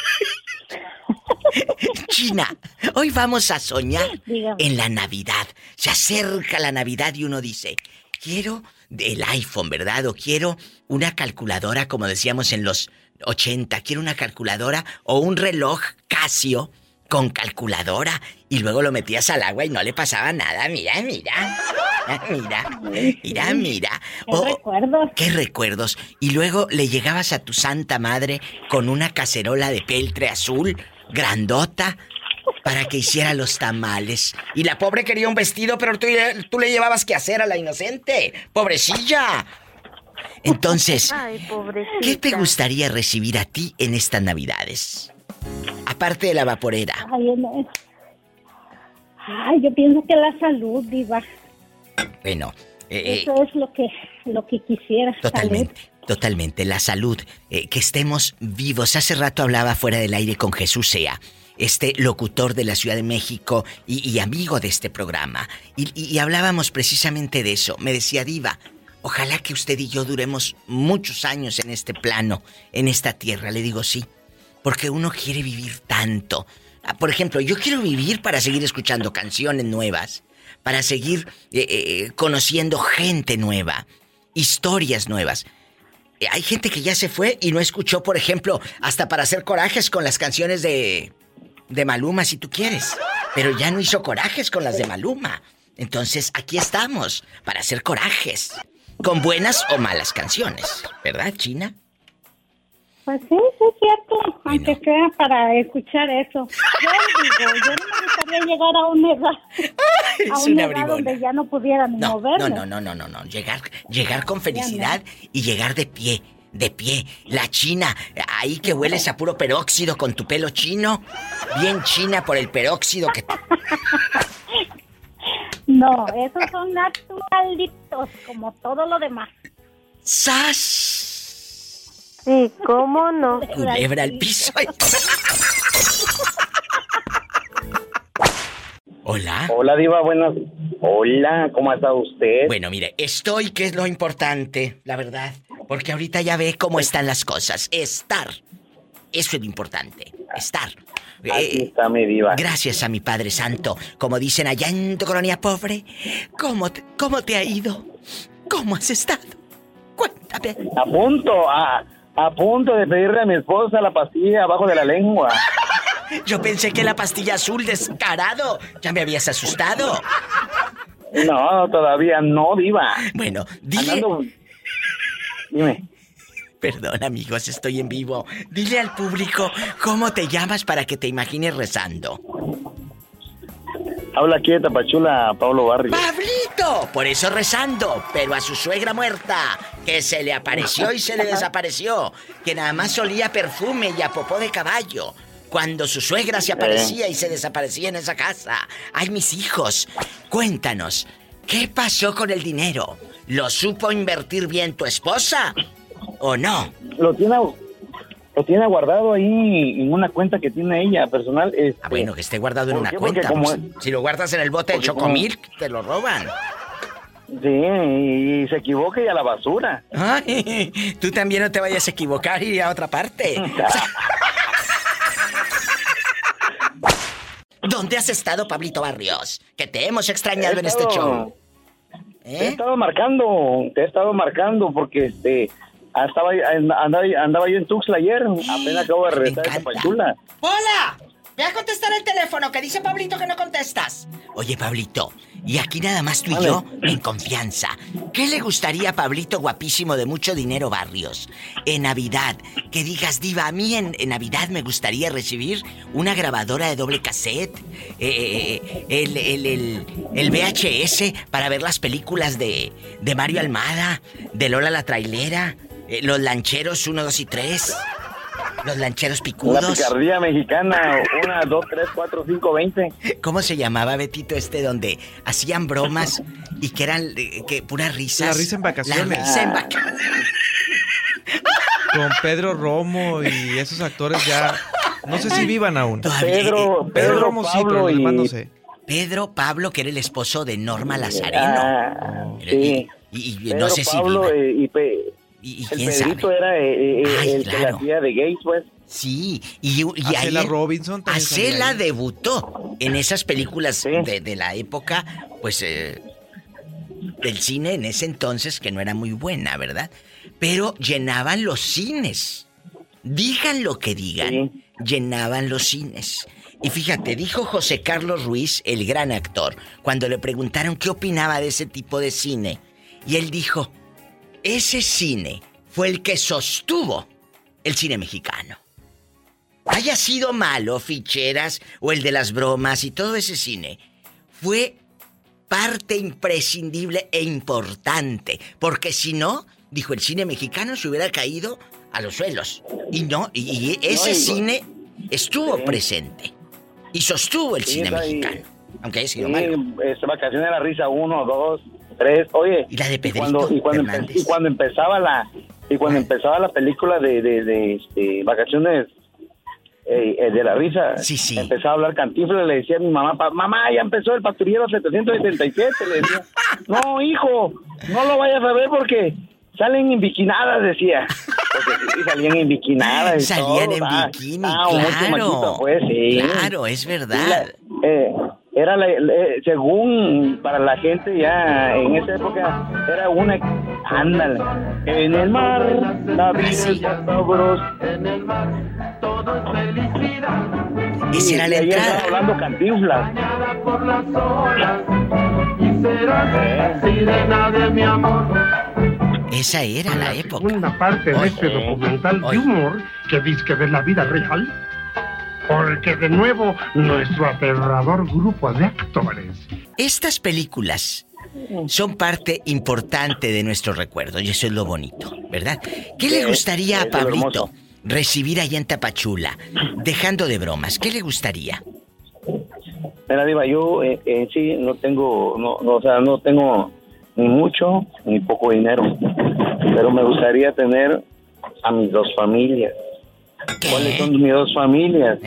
China, hoy vamos a soñar en la Navidad. Se acerca la Navidad y uno dice, quiero el iPhone, ¿verdad? O quiero una calculadora, como decíamos en los 80. Quiero una calculadora o un reloj Casio con calculadora. Y luego lo metías al agua y no le pasaba nada. Mira. ¡Qué recuerdos! ¡Qué recuerdos! Y luego le llegabas a tu santa madre con una cacerola de peltre azul, grandota, para que hiciera los tamales. Y la pobre quería un vestido, pero tú le llevabas que hacer a la inocente. ¡Pobrecilla! Entonces, ay, pobrecita, ¿qué te gustaría recibir a ti en estas Navidades? Aparte de la vaporera. Yo pienso que la salud, diva. Bueno, eso es lo que quisiera. Totalmente, la salud, que estemos vivos. Hace rato hablaba fuera del aire con Jesús Sea, este locutor de la Ciudad de México y amigo de este programa. Y hablábamos precisamente de eso. Me decía, diva, ojalá que usted y yo duremos muchos años en este plano, en esta tierra. Le digo sí, porque uno quiere vivir tanto. Por ejemplo, yo quiero vivir para seguir escuchando canciones nuevas, para seguir conociendo gente nueva, historias nuevas. Hay gente que ya se fue y no escuchó, por ejemplo, hasta para hacer corajes con las canciones de Maluma, si tú quieres. Pero ya no hizo corajes con las de Maluma. Entonces, aquí estamos, para hacer corajes. Con buenas o malas canciones, ¿verdad, China? Pues sí, es cierto, aunque sea para escuchar eso. Yo no me gustaría llegar a una edad, donde ya no pudiera ni moverme. No. Llegar con felicidad y llegar de pie. La China, ahí que hueles a puro peróxido con tu pelo chino. Bien china por el peróxido que... No, esos son naturalitos, como todo lo demás. ¡Sas! Sí, ¿cómo no? Culebra al piso. Hola. Hola, diva, buenas. Hola, ¿cómo está usted? Bueno, mire, estoy, que es lo importante, la verdad. Porque ahorita ya ve cómo están las cosas. Estar. Eso es lo importante. Estar. Aquí está mi diva. Gracias a mi Padre Santo. Como dicen allá en tu colonia pobre, ¿cómo te ha ido? ¿Cómo has estado? Cuéntame. A punto de pedirle a mi esposa la pastilla abajo de la lengua. Yo pensé que la pastilla azul, descarado. Ya me habías asustado. No, todavía no, diva. Bueno, dile... Dime. Perdón, amigos, estoy en vivo. Dile al público cómo te llamas para que te imagines rezando. Habla aquí de Tapachula, Pablo Barrios. ¡Pablito! Por eso rezando, pero a su suegra muerta, que se le apareció y se le desapareció, que nada más olía perfume y a popó de caballo. Cuando su suegra se aparecía y se desaparecía en esa casa. ¡Ay, mis hijos! Cuéntanos, ¿qué pasó con el dinero? ¿Lo supo invertir bien tu esposa o no? Lo tiene guardado ahí en una cuenta que tiene ella personal. Bueno, que esté guardado en una qué? cuenta. Como... Pues, si lo guardas en el bote de Chocomilk, te lo roban. Sí, y se equivoca y a la basura. Ay, tú también no te vayas a equivocar y ir a otra parte. ¿Dónde has estado, Pablito Barrios? Que te hemos extrañado en este show. Te he estado marcando porque andaba yo en Tuxtla ayer. Apenas acabo de regresar de Tapachula. ¡Hola! Ve a contestar el teléfono, que dice Pablito que no contestas. Oye, Pablito, y aquí nada más tú y yo, en confianza. ¿Qué le gustaría a Pablito guapísimo de mucho dinero, Barrios? En Navidad, que digas, diva, a mí en Navidad me gustaría recibir una grabadora de doble cassette, el VHS para ver las películas de Mario Almada, de Lola la Trailera, Los Lancheros 1, 2 y 3... Los Lancheros Picudos. La picardía mexicana, 1, 2, 3, 4, 5, 20. ¿Cómo se llamaba, Betito, donde hacían bromas y que eran puras risas? La risa en vacaciones. La risa en vacaciones. Con Pedro Romo y esos actores ya... No sé si vivan aún. Pedro Romo sí, pero el demás no sé. Pedro Pablo, que era el esposo de Norma Lazareno. Sí. Y no sé Pablo, si viva. ¿Y el Pedrito sabe? Era el que la hacía de gays, pues. Sí, y Acela Robinson también. Acela debutó en esas películas de la época, pues, del cine en ese entonces, que no era muy buena, ¿verdad? Pero llenaban los cines. Digan lo que digan, llenaban los cines. Y fíjate, dijo José Carlos Ruiz, el gran actor, cuando le preguntaron qué opinaba de ese tipo de cine. Y él dijo... Ese cine fue el que sostuvo el cine mexicano. Haya sido malo, Ficheras, o el de las bromas y todo ese cine, fue parte imprescindible e importante. Porque si no, dijo, el cine mexicano se hubiera caído a los suelos. Y no, y ese cine estuvo presente. Y sostuvo el cine mexicano. Aunque haya sido malo. Vacaciones de la Risa 1, 2... 3, oye, y la de Pedrito y cuando empezaba la película de Vacaciones de la Risa, empezaba a hablar Cantinflas, le decía a mi mamá, mamá, ya empezó el Patrullero 777, le decía, no, hijo, no lo vayas a ver porque salen en bikinadas, decía. Porque sí, salían en bikinadas. Salían en bikini, claro. Machito, pues, sí. Claro, es verdad. Era según para la gente ya en esa época era una ándale en el mar la vida es sabrosa, en el mar todo es felicidad. Esa era la entrada. Hablando Cantinflas. Por las olas y serás sirena de mi amor. Esa era la época. Segunda parte de este documental de humor que dice que de la vida real. Porque de nuevo, nuestro aterrador grupo de actores. Estas películas son parte importante de nuestro recuerdo y eso es lo bonito, ¿verdad? ¿Qué le gustaría a Pablito recibir allá en Tapachula? Dejando de bromas, ¿qué le gustaría? Mira, diva, yo en sí no tengo ni mucho ni poco dinero, pero me gustaría tener a mis dos familias. ¿Cuáles son mis dos familias?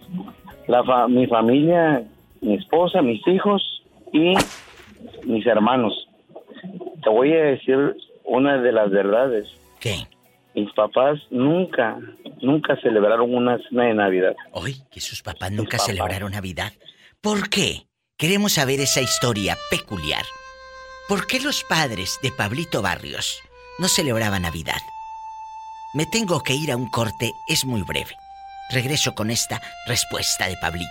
Mi familia, mi esposa, mis hijos y mis hermanos. Te voy a decir una de las verdades. ¿Qué? mis papás nunca celebraron una cena de Navidad. Hoy, que sus papás nunca celebraron Navidad. ¿Por qué? Queremos saber esa historia peculiar. ¿Por qué los padres de Pablito Barrios no celebraban Navidad? Me tengo que ir a un corte, es muy breve. Regreso con esta respuesta de Pablito.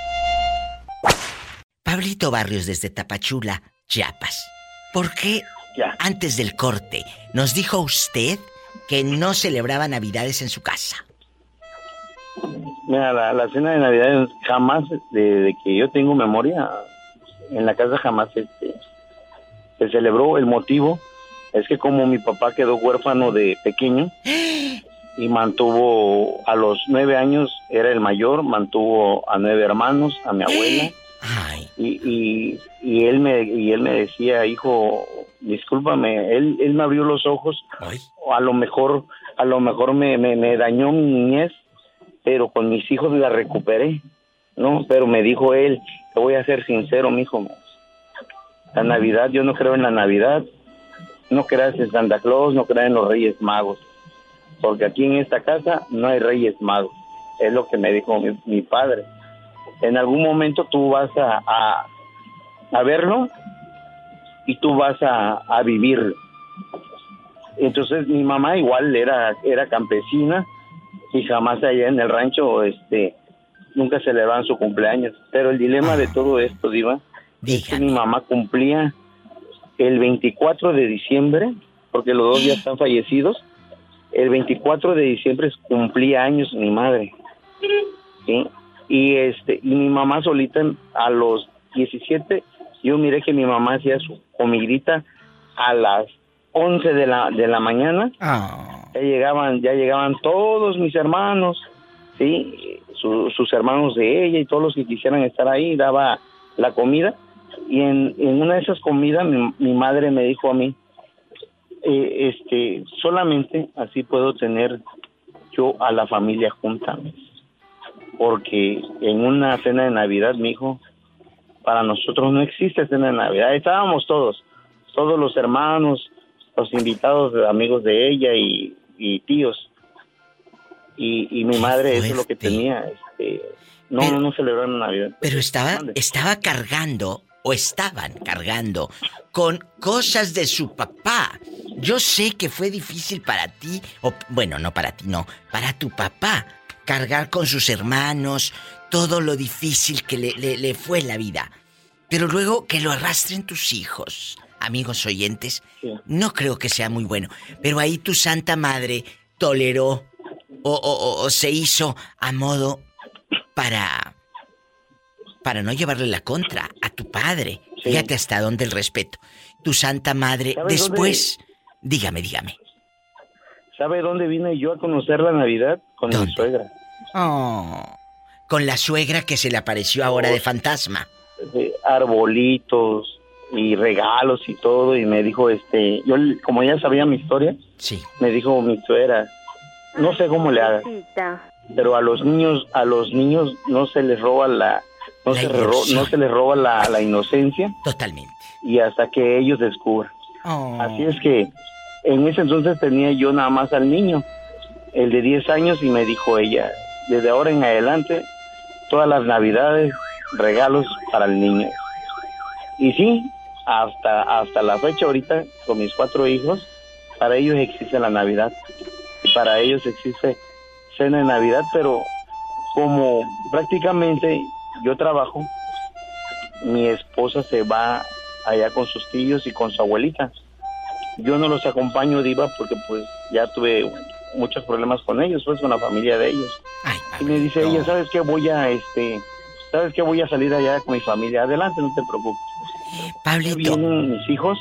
Pablito Barrios desde Tapachula, Chiapas. ¿Por qué antes del corte nos dijo usted que no celebraba Navidades en su casa? Mira, la cena de Navidad jamás, de que yo tengo memoria, en la casa jamás se celebró. El motivo es que como mi papá quedó huérfano de pequeño y mantuvo a los 9 años, era el mayor, mantuvo a 9 hermanos, a mi abuela. Y él me decía, hijo, discúlpame, él me abrió los ojos. A lo mejor me dañó mi niñez, pero con mis hijos la recuperé, ¿no? Pero me dijo él, te voy a ser sincero, mijo, la Navidad, yo no creo en la Navidad, no creas en Santa Claus, no creas en los Reyes Magos, porque aquí en esta casa no hay Reyes Magos, es lo que me dijo mi padre. En algún momento tú vas a verlo y tú vas a vivirlo. Entonces mi mamá igual era campesina y jamás allá en el rancho nunca celebraban su cumpleaños. Pero el dilema de todo esto, Diva, es que mi mamá cumplía el 24 de diciembre, porque los dos ya están fallecidos. El 24 de diciembre cumplía años mi madre, ¿sí? Y mi mamá solita a los 17, yo miré que mi mamá hacía su comidita a las 11 de la mañana. Ya llegaban todos mis hermanos, sí, sus hermanos de ella y todos los que quisieran estar ahí, daba la comida. Y en una de esas comidas mi madre me dijo a mí, solamente así puedo tener yo a la familia junta, porque en una cena de Navidad, mijo, para nosotros no existe cena de Navidad. Estábamos todos los hermanos, los invitados, amigos de ella y tíos, y mi madre, eso es lo que tenía, no celebraron Navidad. Pero estaba cargando, o estaban cargando, con cosas de su papá. Yo sé que fue difícil para ti, no para ti, no, para tu papá, cargar con sus hermanos, todo lo difícil que le fue la vida. Pero luego que lo arrastren tus hijos, amigos oyentes, no creo que sea muy bueno. Pero ahí tu Santa Madre toleró o se hizo a modo para no llevarle la contra a tu padre. Sí. Fíjate hasta dónde el respeto. Tu Santa Madre, después... Dígame. ¿Sabe dónde vine yo a conocer la Navidad? Con mi suegra. Oh, con la suegra que se le apareció ahora de fantasma. Arbolitos y regalos y todo, y me dijo, yo como ya sabía mi historia, sí, me dijo mi suegra, no sé cómo le hagas, pero a los niños no se les roba no se les roba la inocencia. Totalmente. Y hasta que ellos descubran. Oh. Así es que en ese entonces tenía yo nada más al niño, el de 10 años, y me dijo ella, desde ahora en adelante, todas las Navidades, regalos para el niño. Y sí, hasta la fecha ahorita, con mis 4 hijos, para ellos existe la Navidad. Y para ellos existe cena de Navidad, pero como prácticamente yo trabajo, mi esposa se va allá con sus tíos y con su abuelita. Yo no los acompaño, Diva, porque pues ya tuve muchos problemas con ellos, pues con la familia de ellos. Y me dice ella, ¿sabes qué? Voy a salir allá con mi familia. Adelante, no te preocupes. Pablito. ¿Vienen mis hijos?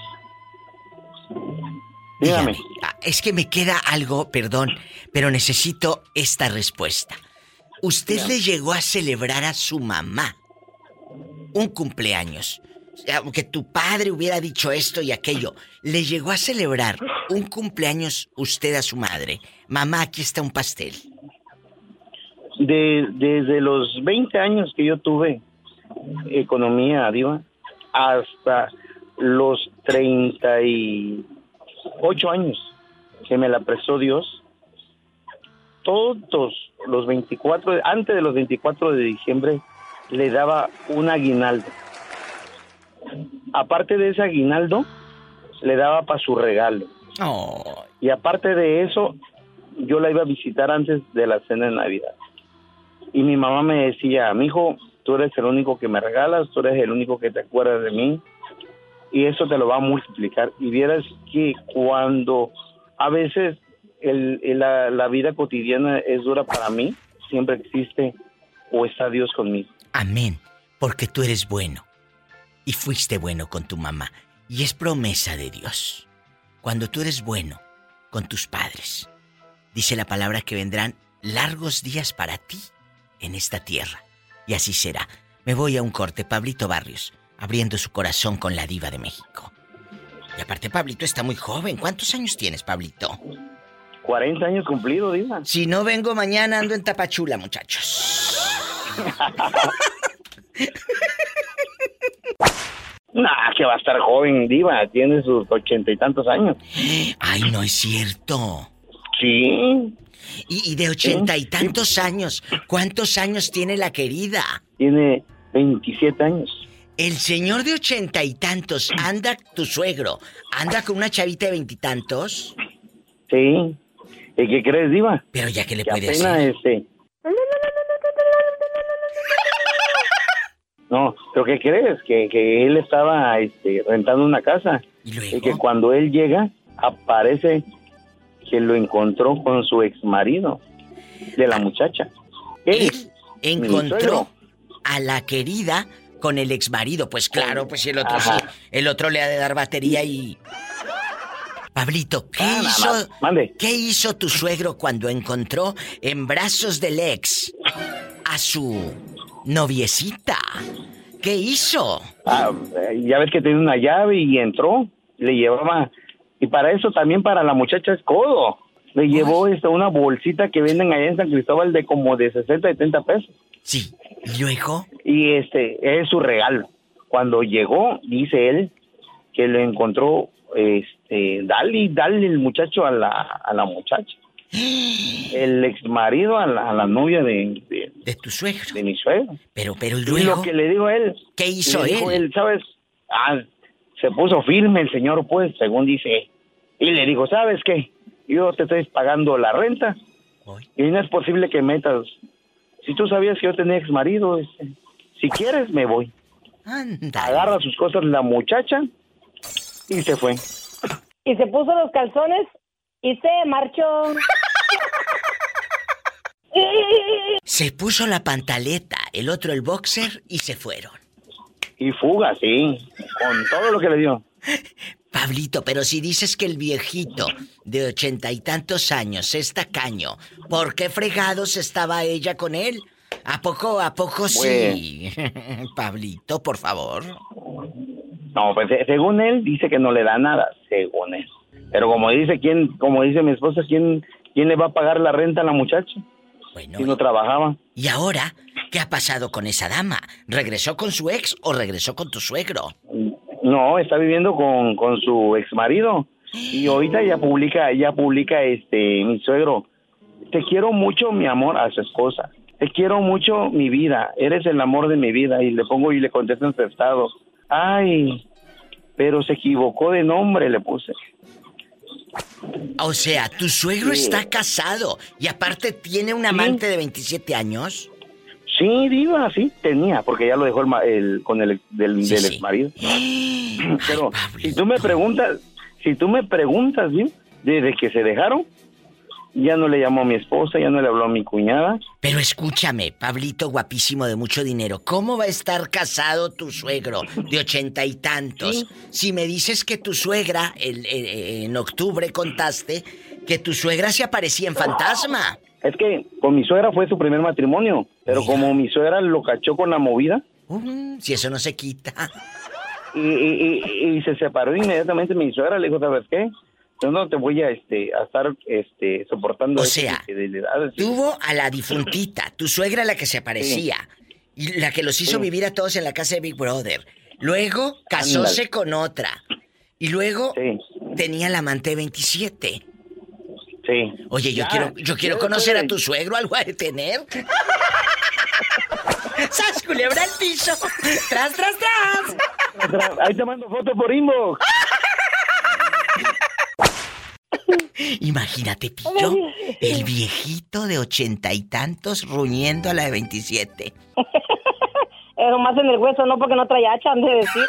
Dígame. Es que me queda algo, perdón, pero necesito esta respuesta. ¿Usted le llegó a celebrar a su mamá un cumpleaños? Aunque tu padre hubiera dicho esto y aquello, ¿le llegó a celebrar un cumpleaños usted a su madre? Mamá, aquí está un pastel. Desde los 20 años que yo tuve economía, Diva, hasta los 38 años que me la prestó Dios, todos los 24, antes de los 24 de diciembre, le daba un aguinaldo. Aparte de ese aguinaldo, le daba para su regalo. Oh. Y aparte de eso, yo la iba a visitar antes de la cena de Navidad. Y mi mamá me decía, mijo, tú eres el único que me regalas, tú eres el único que te acuerdas de mí, y eso te lo va a multiplicar. Y vieras que cuando a veces la vida cotidiana es dura para mí, siempre existe o está Dios conmigo. Amén, porque tú eres bueno y fuiste bueno con tu mamá, y es promesa de Dios. Cuando tú eres bueno con tus padres, dice la palabra que vendrán largos días para ti en esta tierra, y así será. Me voy a un corte. Pablito Barrios, abriendo su corazón con la diva de México. Y aparte, Pablito está muy joven. ¿Cuántos años tienes, Pablito? 40 años cumplido, diva. Si no vengo mañana, ando en Tapachula, muchachos. Nah, que va a estar joven, diva. Tiene sus 80 y tantos años. Ay, no es cierto. Sí. Y de 80 y tantos años, ¿cuántos años tiene la querida? Tiene 27 años. El señor de 80 y tantos, anda, tu suegro, anda con una chavita de 20 y tantos. Sí. ¿Y qué crees, diva? Pero ya que le que puede apenas, hacer. No, pero ¿qué crees? Que él estaba rentando una casa. ¿Y que cuando él llega, aparece que lo encontró con su exmarido de la muchacha. Él encontró a la querida con el exmarido. Pues claro, pues si el otro sí, el otro le ha de dar batería y... Pablito, ¿qué hizo tu suegro cuando encontró en brazos del ex a su noviecita? ¿Qué hizo? Ya ves que tiene una llave y entró, le llevaba, y para eso también para la muchacha es codo. Le llevó una bolsita que venden allá en San Cristóbal de como de 60, 70 pesos. Sí, ¿y luego? Y es su regalo. Cuando llegó, dice él, que lo encontró, dale el muchacho a la muchacha. El ex marido a la novia de tu suegro. De mi suegro. Pero y luego. Y lo que le digo a él. ¿Qué hizo él? ¿Sabes? Se puso firme el señor, pues, según dice. Y le dijo, ¿sabes qué? Yo te estoy pagando la renta. Y no es posible que metas. Si tú sabías que yo tenía ex marido, si quieres me voy. Anda. Agarra sus cosas la muchacha y se fue. Y se puso los calzones y se marchó. Se puso la pantaleta, el otro el boxer y se fueron. Y fuga, sí, con todo lo que le dio. Pablito, pero si dices que el viejito de 80 y tantos años es tacaño, ¿por qué fregados estaba ella con él? ¿A poco sí? Pablito, por favor. No, pues según él dice que no le da nada, según él. Pero como dice mi esposa, ¿quién le va a pagar la renta a la muchacha? Bueno, si no trabajaba. ¿Y ahora qué ha pasado con esa dama? ¿Regresó con su ex o regresó con tu suegro? No, está viviendo con su ex marido. Y ahorita ya publica mi suegro. Te quiero mucho, mi amor, a su esposa. Te quiero mucho, mi vida. Eres el amor de mi vida. Y le contesto en su estado. Ay, pero se equivocó de nombre, le puse. O sea, tu suegro está casado y aparte tiene un amante de 27 años. Sí, diva, sí, tenía, porque ya lo dejó con el ex marido. Pero si tú me preguntas, ¿sí? Desde que se dejaron, ya no le llamó a mi esposa, ya no le habló a mi cuñada. Pero escúchame, Pablito guapísimo de mucho dinero, ¿cómo va a estar casado tu suegro de 80 y tantos? ¿Sí? Si me dices que tu suegra, en octubre contaste, que tu suegra se aparecía en fantasma. Es que con mi suegra fue su primer matrimonio, pero como mi suegra lo cachó con la movida. Si eso no se quita. Y se separó inmediatamente mi suegra, le dijo, ¿sabes qué? Yo no te voy a estar soportando. O sea, tuvo a la difuntita, tu suegra la que se aparecía, y la que los hizo vivir a todos en la casa de Big Brother. Luego casóse con otra. Y luego tenía la amante 27. Sí. Oye, yo quiero conocer a tu suegro, algo a de tener. ¡Sas, culebra al piso! ¡Tras, tras, tras! Ahí te mando foto por inbox. Imagínate, Pillo, el viejito de 80 y tantos ruñendo a la de 27. Pero más en el hueso, no porque no trae hacha, han de decir.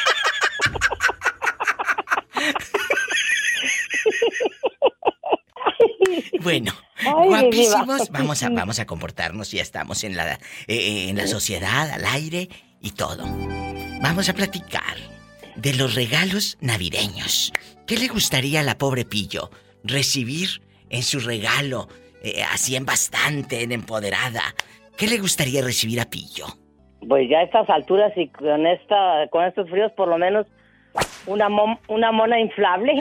Bueno, ay, guapísimos, vamos a comportarnos, ya estamos en la sociedad, al aire y todo. Vamos a platicar de los regalos navideños. ¿Qué le gustaría a la pobre Pillo recibir en su regalo, así en bastante, en empoderada? ¿Qué le gustaría recibir a Pillo? Pues ya a estas alturas y con estos fríos, por lo menos una mona inflable.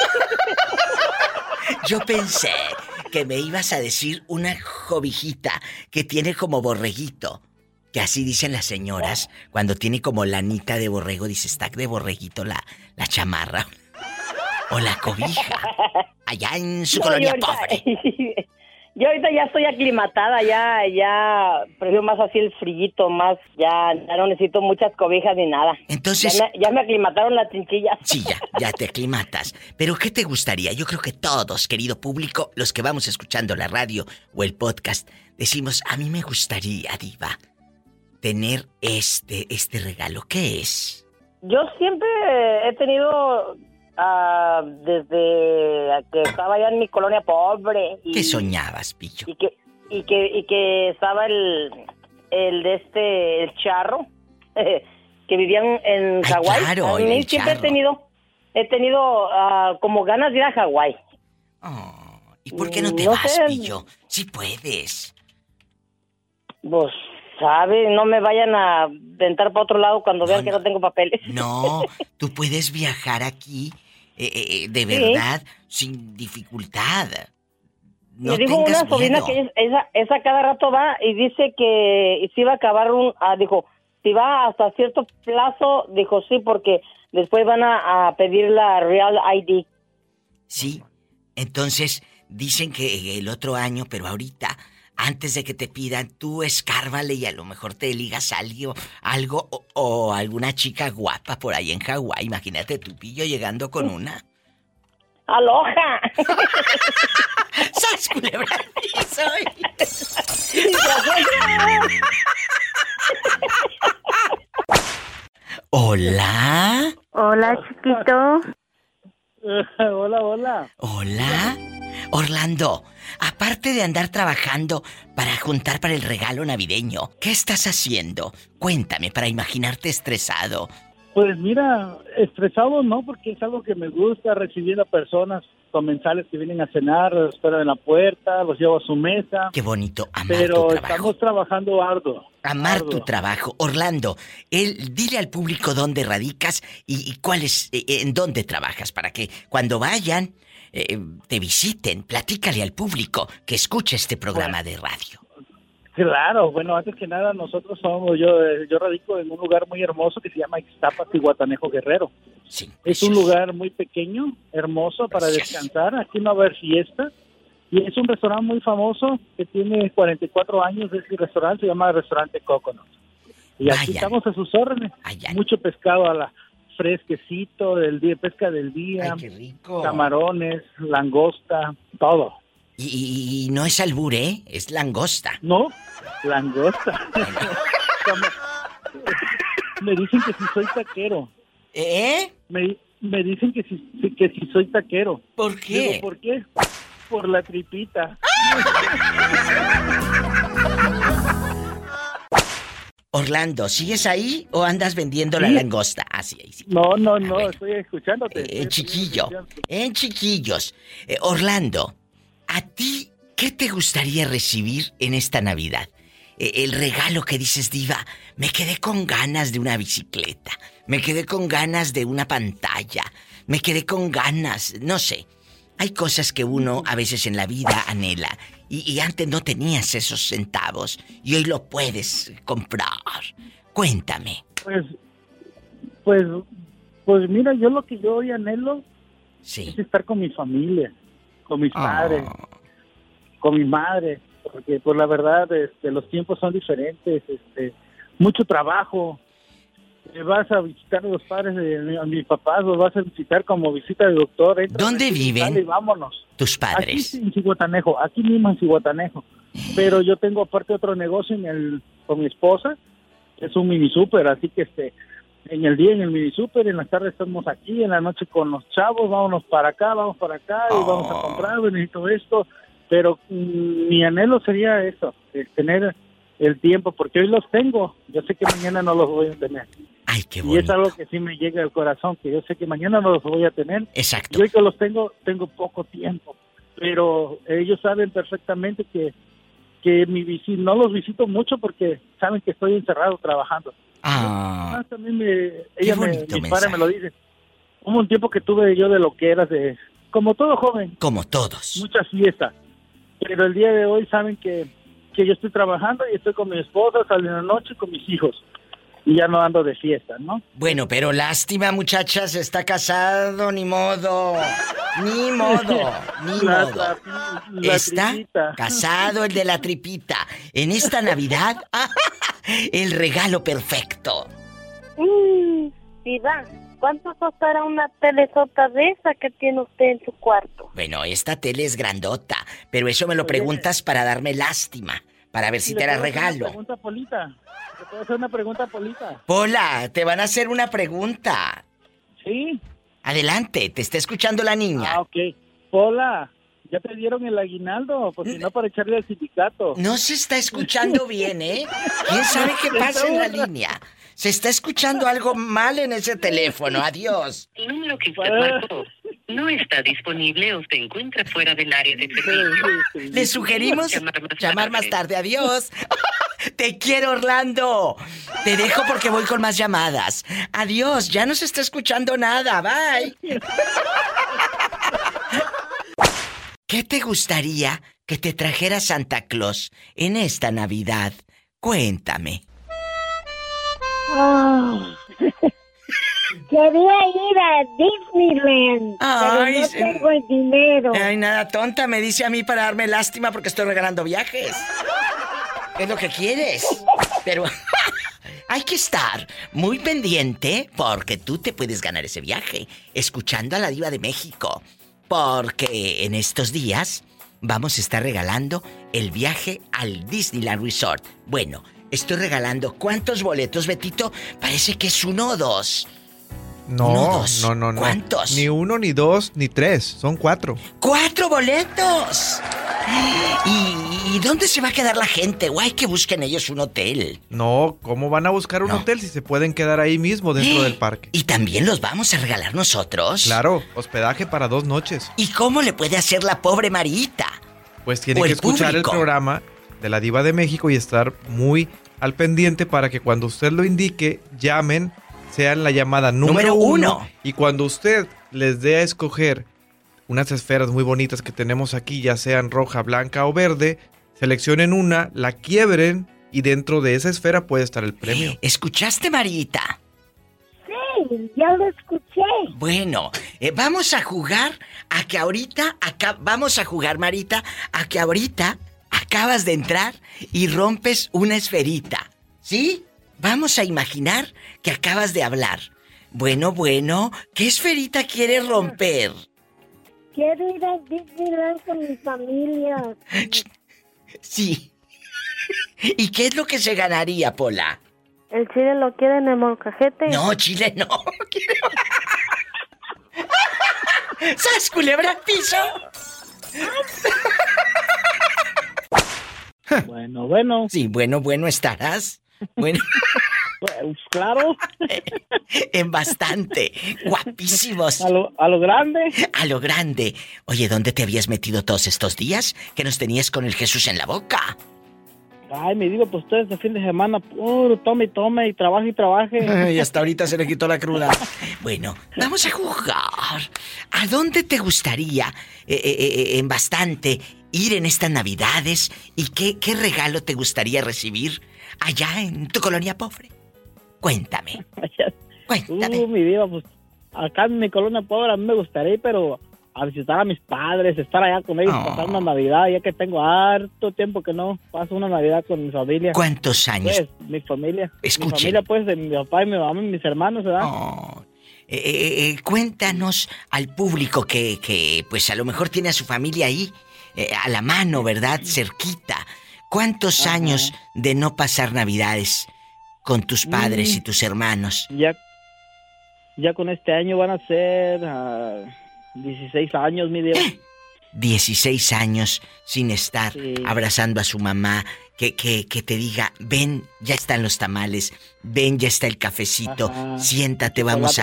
Yo pensé que me ibas a decir una cobijita que tiene como borreguito. Que así dicen las señoras cuando tiene como lanita de borrego, dice, está de borreguito la chamarra. O la cobija. Allá en su colonia pobre. Yo ahorita ya estoy aclimatada, ya prefiero más así el frillito, más, ya no necesito muchas cobijas ni nada. Entonces... Ya me aclimataron las chinchillas. Sí, ya te aclimatas. Pero ¿qué te gustaría? Yo creo que todos, querido público, los que vamos escuchando la radio o el podcast, decimos, a mí me gustaría, Diva, tener este regalo. ¿Qué es? Yo siempre he tenido... desde que estaba allá en mi colonia pobre. ¿Qué soñabas, Pillo? Y que estaba el charro, que vivían en Hawái. Claro, siempre he tenido como ganas de ir a Hawái. Oh, ¿y por qué no te vas, Pillo? Si puedes. Pues, ¿sabes? No me vayan a aventar para otro lado cuando vean que no tengo papeles. No, tú puedes viajar aquí de verdad, sin dificultad. No me dijo una sobrina que esa cada rato va y dice que si va a acabar dijo, si va hasta cierto plazo, dijo sí, porque después van a pedir la Real ID. Sí, entonces dicen que el otro año, pero ahorita... Antes de que te pidan, tú escárvale y a lo mejor te ligas algo o alguna chica guapa por ahí en Hawái. Imagínate tu Pillo llegando con una. ¡Aloha! ¡Sas, culebra! ¿Hola? Hola, chiquito. Hola. ¿Hola? Orlando, aparte de andar trabajando para juntar para el regalo navideño, ¿qué estás haciendo? Cuéntame para imaginarte estresado. Pues mira, estresado no, porque es algo que me gusta, recibir a personas comensales que vienen a cenar, los espero en la puerta, los llevo a su mesa. Qué bonito, amar pero tu trabajo. Estamos trabajando arduo. Amar tu trabajo. Orlando, dile al público dónde radicas y cuál es, en dónde trabajas, para que cuando vayan... te visiten, platícale al público que escuche este programa de radio. Claro, bueno, antes que nada nosotros yo radico en un lugar muy hermoso que se llama Ixtapas y Guatanejo, Guerrero. Sí, es un lugar muy pequeño, hermoso para descansar, aquí no va a haber fiesta y es un restaurante muy famoso que tiene 44 años, ese restaurante se llama Restaurante Coconut. Y aquí estamos a sus órdenes, mucho pescado a la fresquecito del día, pesca del día. Ay, qué rico. Camarones, langosta, todo. Y no es albur, ¿eh? Es langosta. No, langosta. Me dicen que si soy taquero. Me dicen que si soy taquero. ¿Por qué? Digo, ¿por qué? Por la tripita. Orlando, ¿sigues ahí o andas vendiendo la langosta? Ah, sí, ahí sí. No, estoy escuchándote. Chiquillos. Orlando, ¿a ti qué te gustaría recibir en esta Navidad? El regalo que dices, Diva, me quedé con ganas de una bicicleta, me quedé con ganas de una pantalla, me quedé con ganas, no sé. Hay cosas que uno a veces en la vida anhela y antes no tenías esos centavos y hoy lo puedes comprar. Cuéntame. Pues mira, yo lo que yo hoy anhelo es estar con mi familia. con mis padres, con mi madre, porque pues la verdad los tiempos son diferentes, mucho trabajo. Vas a visitar a los padres de mis papás, los vas a visitar como visita de doctor. ¿Dónde viven y vámonos. tus padres? Aquí en Zihuatanejo, aquí mismo en Zihuatanejo. Pero yo tengo aparte otro negocio con mi esposa, es un mini super, así que en el día en el mini super, en las tardes estamos aquí, en la noche con los chavos, vamos para acá y vamos a comprar, necesito esto, pero mi anhelo sería eso, tener el tiempo, porque hoy los tengo, yo sé que mañana no los voy a tener. Ay, qué bonito. Y es algo que sí me llega al corazón, que yo sé que mañana no los voy a tener. Exacto. Y hoy que los tengo poco tiempo, pero ellos saben perfectamente que no los visito mucho porque saben que estoy encerrado trabajando. También mi padre me lo dice. Hubo un tiempo que tuve yo de lo que era como todo joven. Como todos. Muchas fiestas. Pero el día de hoy saben que yo estoy trabajando y estoy con mi esposa, salgo en la noche con mis hijos. Y ya no ando de fiesta, ¿no? Bueno, pero lástima, muchachas, está casado, ni modo. Ni modo. Está tripita. Casado el de la tripita. En esta Navidad, el regalo perfecto. Diva, ¿cuánto costará una telesota de esa que tiene usted en su cuarto? Bueno, esta tele es grandota, pero eso me lo preguntas para darme lástima, para ver si te la regalo. ¿Te puedo hacer una pregunta, Polita? Pola, te van a hacer una pregunta. ¿Sí? Adelante, te está escuchando la niña. Ok. Pola, ¿ya te dieron el aguinaldo? Pues si no, para echarle al sindicato. No se está escuchando bien, ¿eh? ¿Quién sabe qué pasa en la línea? Se está escuchando algo mal en ese teléfono. Adiós. El número que usted marcó no está disponible o se encuentra fuera del área de servicio. Le sugerimos llamar más tarde. Adiós. Te quiero, Orlando. Te dejo porque voy con más llamadas. Adiós, ya no se está escuchando nada. Bye. ¿Qué te gustaría que te trajera Santa Claus en esta Navidad? Cuéntame. Quería ir a Disneyland, ay, pero no tengo el dinero. Ay, nada tonta, me dice a mí para darme lástima porque estoy regalando viajes. Es lo que quieres. Pero hay que estar muy pendiente porque tú te puedes ganar ese viaje escuchando a la Diva de México. Porque en estos días vamos a estar regalando el viaje al Disneyland Resort. Bueno, estoy regalando ¿cuántos boletos, Betito? Parece que es 1 o 2. No. ¿Cuántos? Ni 1, ni 2, ni 3. Son 4. ¡4 boletos! ¿Y dónde se va a quedar la gente? ¿O hay que busquen ellos un hotel? No, ¿cómo van a buscar un hotel si se pueden quedar ahí mismo dentro del parque? ¿Y también los vamos a regalar nosotros? Claro, hospedaje para 2 noches. ¿Y cómo le puede hacer la pobre Marita? Pues tiene que escuchar público. El programa de la Diva de México y estar muy al pendiente para que cuando usted lo indique, llamen, sean la llamada número 1. Y cuando usted les dé a escoger unas esferas muy bonitas que tenemos aquí, ya sean roja, blanca o verde, seleccionen una, la quiebren y dentro de esa esfera puede estar el premio. ¿Escuchaste, Marita? Sí, ya lo escuché. Bueno, vamos a jugar a que ahorita, vamos a jugar, Marita, a que ahorita acabas de entrar y rompes una esferita, ¿sí? Vamos a imaginar que acabas de hablar. Bueno, ¿qué esferita quieres romper? Quiero ir a Disneyland con mi familia. Sí. ¿Y qué es lo que se ganaría, Pola? ¿El chile lo quiere en el molcajete? No, chile no. ¿Sas, culebra al piso? Bueno. Sí, bueno estarás. Bueno. Pues claro. En bastante. Guapísimos. A lo grande. A lo grande. Oye, ¿dónde te habías metido todos estos días? Que nos tenías con el Jesús en la boca. Ay, me digo, pues todo este fin de semana, puro tome y trabaje. Y hasta ahorita se le quitó la cruda. Bueno, vamos a jugar. ¿A dónde te gustaría, en bastante, ir en estas Navidades? ¿Y qué regalo te gustaría recibir allá en tu colonia pobre? Cuéntame. Mi diva, pues acá en mi colonia pobre a mí me gustaría ir, pero a visitar a mis padres, estar allá con ellos, pasar una Navidad, ya que tengo harto tiempo que no paso una Navidad con mi familia. ¿Cuántos años? Pues, mi familia. Escuche. Mi familia, pues, de mi papá y mi mamá y mis hermanos, ¿verdad? Cuéntanos al público que, pues, a lo mejor tiene a su familia ahí, a la mano, ¿verdad? Cerquita. ¿Cuántos años de no pasar Navidades con tus padres y tus hermanos? Ya con este año van a ser 16 años, mi Dios. 16 años sin estar abrazando a su mamá, que te diga, ven, ya están los tamales, ven, ya está el cafecito, siéntate, vamos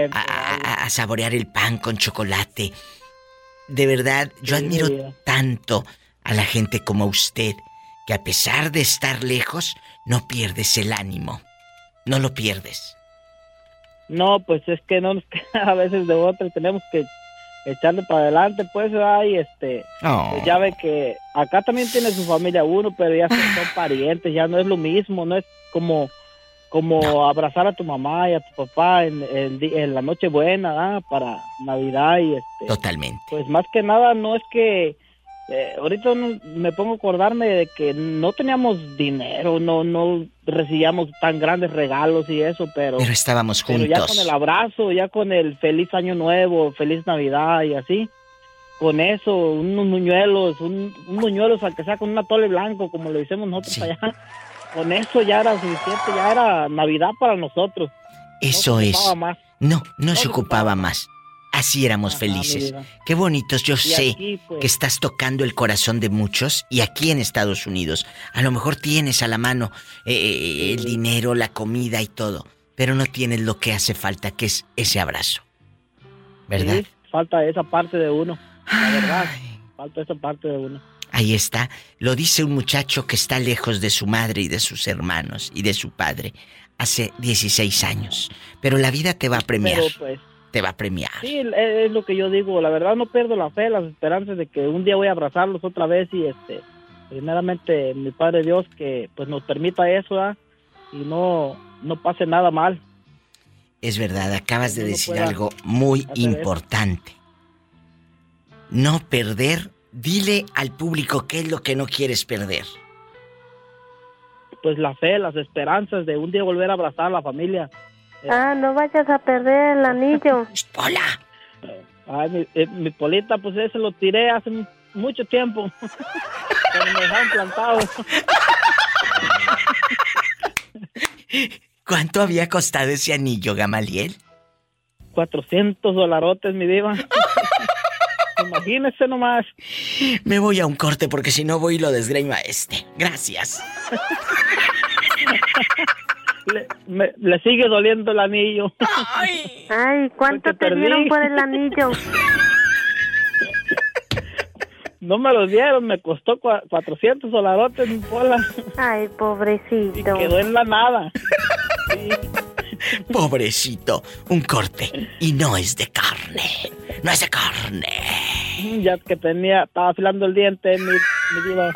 a saborear el pan con chocolate. De verdad, yo admiro tanto a la gente como usted, que a pesar de estar lejos, no pierdes el ánimo, no lo pierdes. No, pues es que no nos queda a veces de otra, tenemos que echarle para adelante, pues, ay, pues ya ve que acá también tiene su familia uno, pero ya son parientes, ya no es lo mismo, no es como abrazar a tu mamá y a tu papá en la Nochebuena, para Navidad y Totalmente. Pues más que nada no es que ahorita me pongo a acordarme de que no teníamos dinero, no recibíamos tan grandes regalos y eso, pero estábamos juntos. Pero ya con el abrazo, ya con el feliz año nuevo, feliz Navidad y así, con eso, unos muñuelos aunque sea con un atole blanco, como lo hicimos nosotros allá, con eso ya era suficiente, ya era Navidad para nosotros. Eso es. No se ocupaba más. Así éramos felices. Qué bonitos. Yo sé aquí, pues, que estás tocando el corazón de muchos. Y aquí en Estados Unidos, a lo mejor tienes a la mano el dinero, la comida y todo, pero no tienes lo que hace falta, que es ese abrazo. ¿Verdad? Sí, falta esa parte de uno. La verdad, falta esa parte de uno. Ahí está. Lo dice un muchacho que está lejos de su madre y de sus hermanos y de su padre hace 16 años. Pero la vida te va a premiar. Pero, pues, te va a premiar. Sí, es lo que yo digo. La verdad no pierdo la fe, las esperanzas de que un día voy a abrazarlos otra vez y primeramente mi Padre Dios que pues nos permita eso, y no pase nada mal. Es verdad, acabas de decir algo muy importante. No perder. Dile al público qué es lo que no quieres perder. Pues la fe, las esperanzas de un día volver a abrazar a la familia. No vayas a perder el anillo. ¡Pola! Ay, mi Polita, pues ese lo tiré hace mucho tiempo. Cuando me dejaron plantado. ¿Cuánto había costado ese anillo, Gamaliel? $400, mi diva. Imagínese nomás. Me voy a un corte porque si no voy y lo desgreño a Gracias. Le sigue doliendo el anillo. Ay, ¿cuánto te dieron por el anillo? No me lo dieron, me costó $400, mi Pola. Ay, pobrecito. Y quedó en la nada. Sí. Pobrecito, un corte. Y no es de carne. No es de carne. Ya que estaba afilando el diente, mi diva.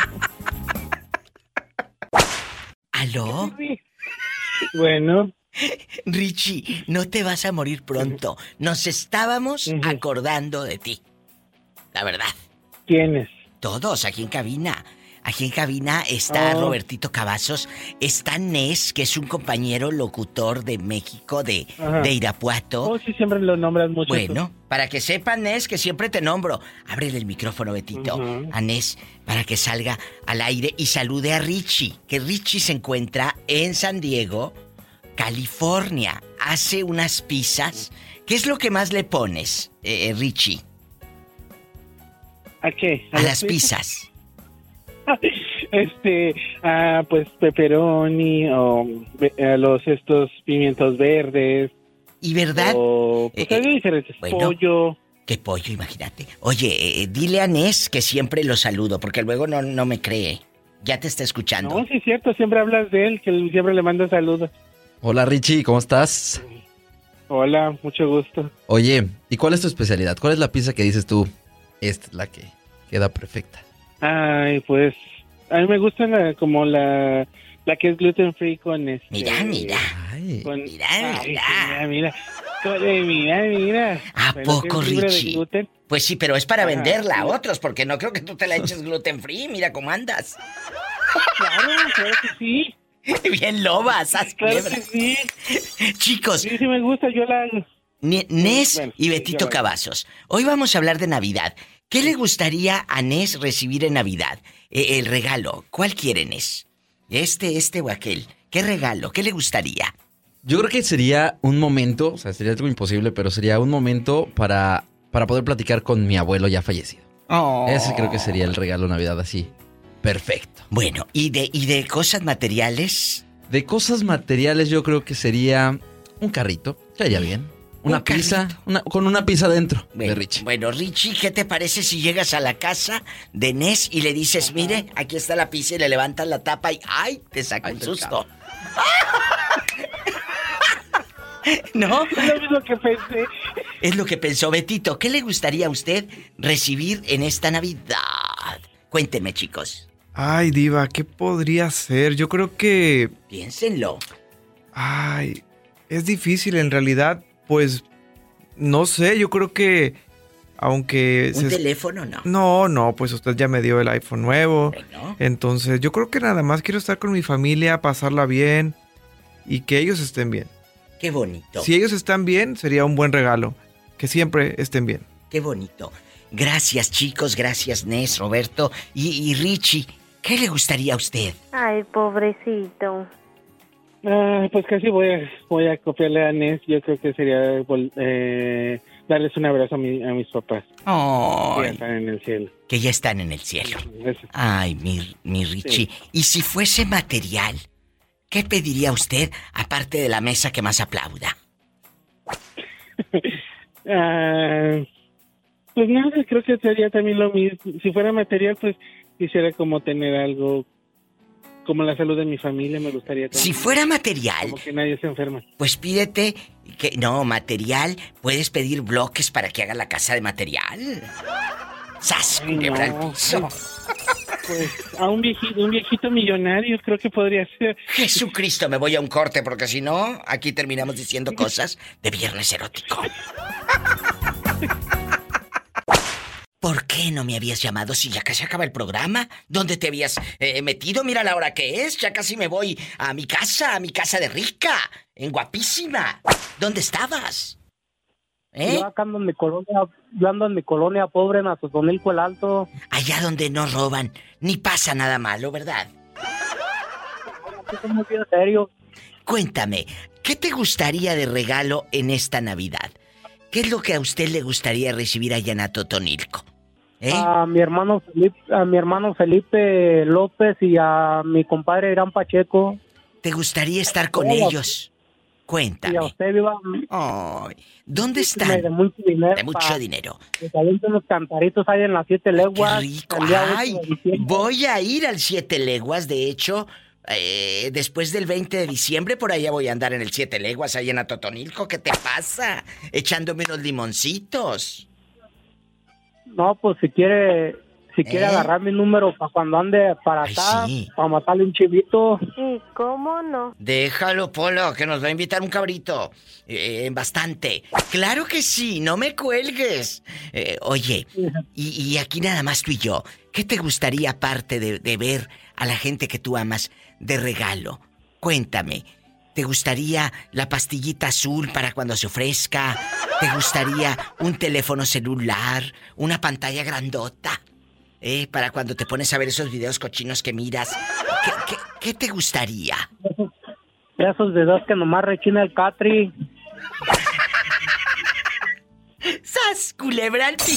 ¿Aló? Bueno. Richie, no te vas a morir pronto. Nos estábamos acordando de ti. La verdad. ¿Quiénes? Todos, aquí en cabina. Aquí en cabina está Robertito Cavazos, está Nes, que es un compañero locutor de México, de Irapuato. Oh, sí, siempre lo nombras mucho. Bueno, para que sepan, Nes, que siempre te nombro. Ábrele el micrófono, Betito, a Nes, para que salga al aire y salude a Richie, que Richie se encuentra en San Diego, California. Hace unas pizzas. ¿Qué es lo que más le pones, Richie? ¿A qué? A las pizzas. Pues pepperoni o estos pimientos verdes. ¿Y verdad? Pues hay diferentes. Pollo. ¿Qué pollo? Imagínate. Oye, dile a Nes que siempre lo saludo, porque luego no me cree. Ya te está escuchando. No, sí es cierto, siempre hablas de él, que siempre le manda saludos. Hola Richie, ¿cómo estás? Hola, mucho gusto. Oye, ¿y cuál es tu especialidad? ¿Cuál es la pizza que dices tú? Esta es la que queda perfecta. Ay, pues a mí me gusta la que es gluten free con Mira. Mira. Mira. ¿A poco, Richie? Pues sí, pero es para venderla a otros, porque no creo que tú te la eches gluten free. Mira cómo andas. Claro que sí. Bien lobas, claro que sí. Chicos. Sí, me gusta, yo la hago. Nes y Betito Cavazos. Hoy vamos a hablar de Navidad. ¿Qué le gustaría a Nes recibir en Navidad? El regalo. ¿Cuál quiere, Nes? ¿Este o aquel? ¿Qué regalo? ¿Qué le gustaría? Yo creo que sería un momento, o sea, sería algo imposible, pero sería un momento para poder platicar con mi abuelo ya fallecido. Oh. Ese creo que sería el regalo de Navidad así. Perfecto. Bueno, ¿y de cosas materiales? De cosas materiales yo creo que sería un carrito. Estaría bien. Una pizza, con una pizza dentro de Richie. Bueno, Richie, ¿qué te parece si llegas a la casa de Nes y le dices, mire, aquí está la pizza y le levantas la tapa y ¡ay! Te saca un susto. ¿No? Es lo mismo que pensé. Es lo que pensó Betito. ¿Qué le gustaría a usted recibir en esta Navidad? Cuénteme, chicos. Ay, Diva, ¿qué podría ser? Yo creo que... Piénsenlo. Ay, es difícil en realidad. Pues, no sé, yo creo que aunque... ¿Un teléfono no? No, pues usted ya me dio el iPhone nuevo. Bueno. Entonces, yo creo que nada más quiero estar con mi familia, pasarla bien y que ellos estén bien. Qué bonito. Si ellos están bien, sería un buen regalo. Que siempre estén bien. Qué bonito. Gracias, chicos, gracias, Nes, Roberto y Richie. ¿Qué le gustaría a usted? Ay, pobrecito. Pues casi voy a copiarle a Nes. Yo creo que sería darles un abrazo a mis papás. Oh, que ya están en el cielo. Que ya están en el cielo. Ay, mi Richie. Sí. Y si fuese material, ¿qué pediría usted aparte de la mesa que más aplauda? Pues nada, creo que sería también lo mismo. Si fuera material, pues quisiera como tener algo como la salud de mi familia, me gustaría también. Si fuera material, como que nadie se enferma. Pues pídete material, puedes pedir bloques para que haga la casa de material. ¡Sas! Culebra al piso. Pues a un viejito millonario creo que podría ser. Jesucristo, me voy a un corte porque si no, aquí terminamos diciendo cosas de viernes erótico. ¿Por qué no me habías llamado si ya casi acaba el programa? ¿Dónde te habías metido? Mira la hora que es. Ya casi me voy a mi casa de rica, en Guapísima. ¿Dónde estabas? Yo acá ando en mi colonia pobre en Atotonilco el Alto. Allá donde no roban, ni pasa nada malo, ¿verdad? Estoy muy bien serio. Cuéntame, ¿qué te gustaría de regalo en esta Navidad? ¿Qué es lo que a usted le gustaría recibir allá en Atotonilco? A mi hermano Felipe López y a mi compadre Irán Pacheco. ¿Te gustaría estar con ellos? Cuéntame. Y a usted, Viva. Oh, ¿dónde están? De mucho dinero. De mucho dinero. Hay unos cantaritos ahí en las 7 leguas. ¡Qué rico! ¡Ay! Voy a ir al 7 leguas, de hecho... después del 20 de diciembre, por allá voy a andar en el 7 leguas, ahí en Atotonilco. ¿Qué te pasa? Echándome unos limoncitos. No, pues si quiere agarrar mi número para cuando ande para acá, sí, para matarle un chivito. Sí, ¿cómo no? Déjalo, Polo, que nos va a invitar un cabrito. Bastante. Claro que sí, no me cuelgues. Oye, y aquí nada más tú y yo. ¿Qué te gustaría, aparte de ver a la gente que tú amas, de regalo? Cuéntame. ¿Te gustaría la pastillita azul para cuando se ofrezca? ¿Te gustaría un teléfono celular? ¿Una pantalla grandota? Para cuando te pones a ver esos videos cochinos que miras. ¿Qué te gustaría? Esos videos que nomás rechina el Catri. ¡Sas! Culebra al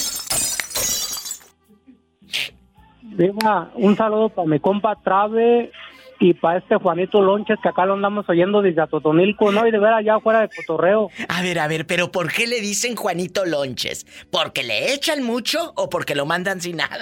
Viva, un saludo para mi compa Trave y para Juanito Lonches, que acá lo andamos oyendo desde Atotonilco, ¿no? Y de ver allá fuera de cotorreo. A ver, pero ¿por qué le dicen Juanito Lonches? ¿Porque le echan mucho o porque lo mandan sin nada?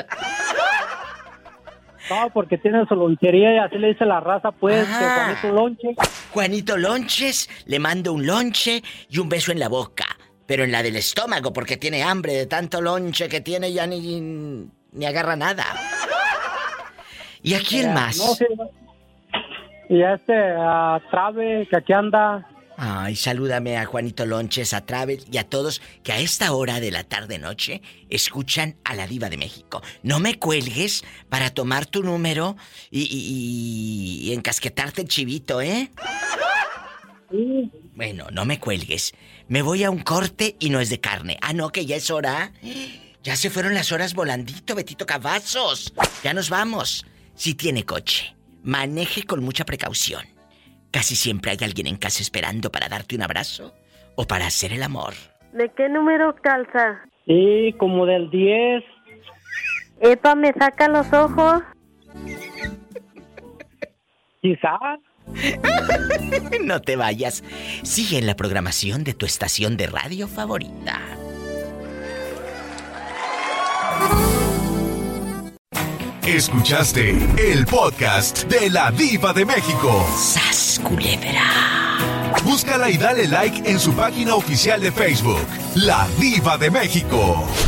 No, porque tiene su lonchería y así le dice la raza, pues, que Juanito Lonches. Juanito Lonches, le mando un lonche y un beso en la boca, pero en la del estómago, porque tiene hambre de tanto lonche que tiene, ya ni agarra nada. ¿Y a quién más? No, sí, y Trave, que aquí anda, Ay, salúdame a Juanito Lonches, a Travel y a todos que a esta hora de la tarde-noche escuchan a la Diva de México. No me cuelgues para tomar tu número y encasquetarte el chivito, ¿eh? Sí. Bueno, no me cuelgues. Me voy a un corte y no es de carne. Ah, no, que ya es hora. Ya se fueron las horas volandito, Betito Cavazos. Ya nos vamos. Si tiene coche, maneje con mucha precaución. Casi siempre hay alguien en casa esperando para darte un abrazo o para hacer el amor. ¿De qué número calza? Sí, como del 10. Epa, ¿me saca los ojos? Quizás. No te vayas. Sigue en la programación de tu estación de radio favorita. Escuchaste el podcast de La Diva de México. ¡Sas, culebra! Búscala y dale like en su página oficial de Facebook, La Diva de México.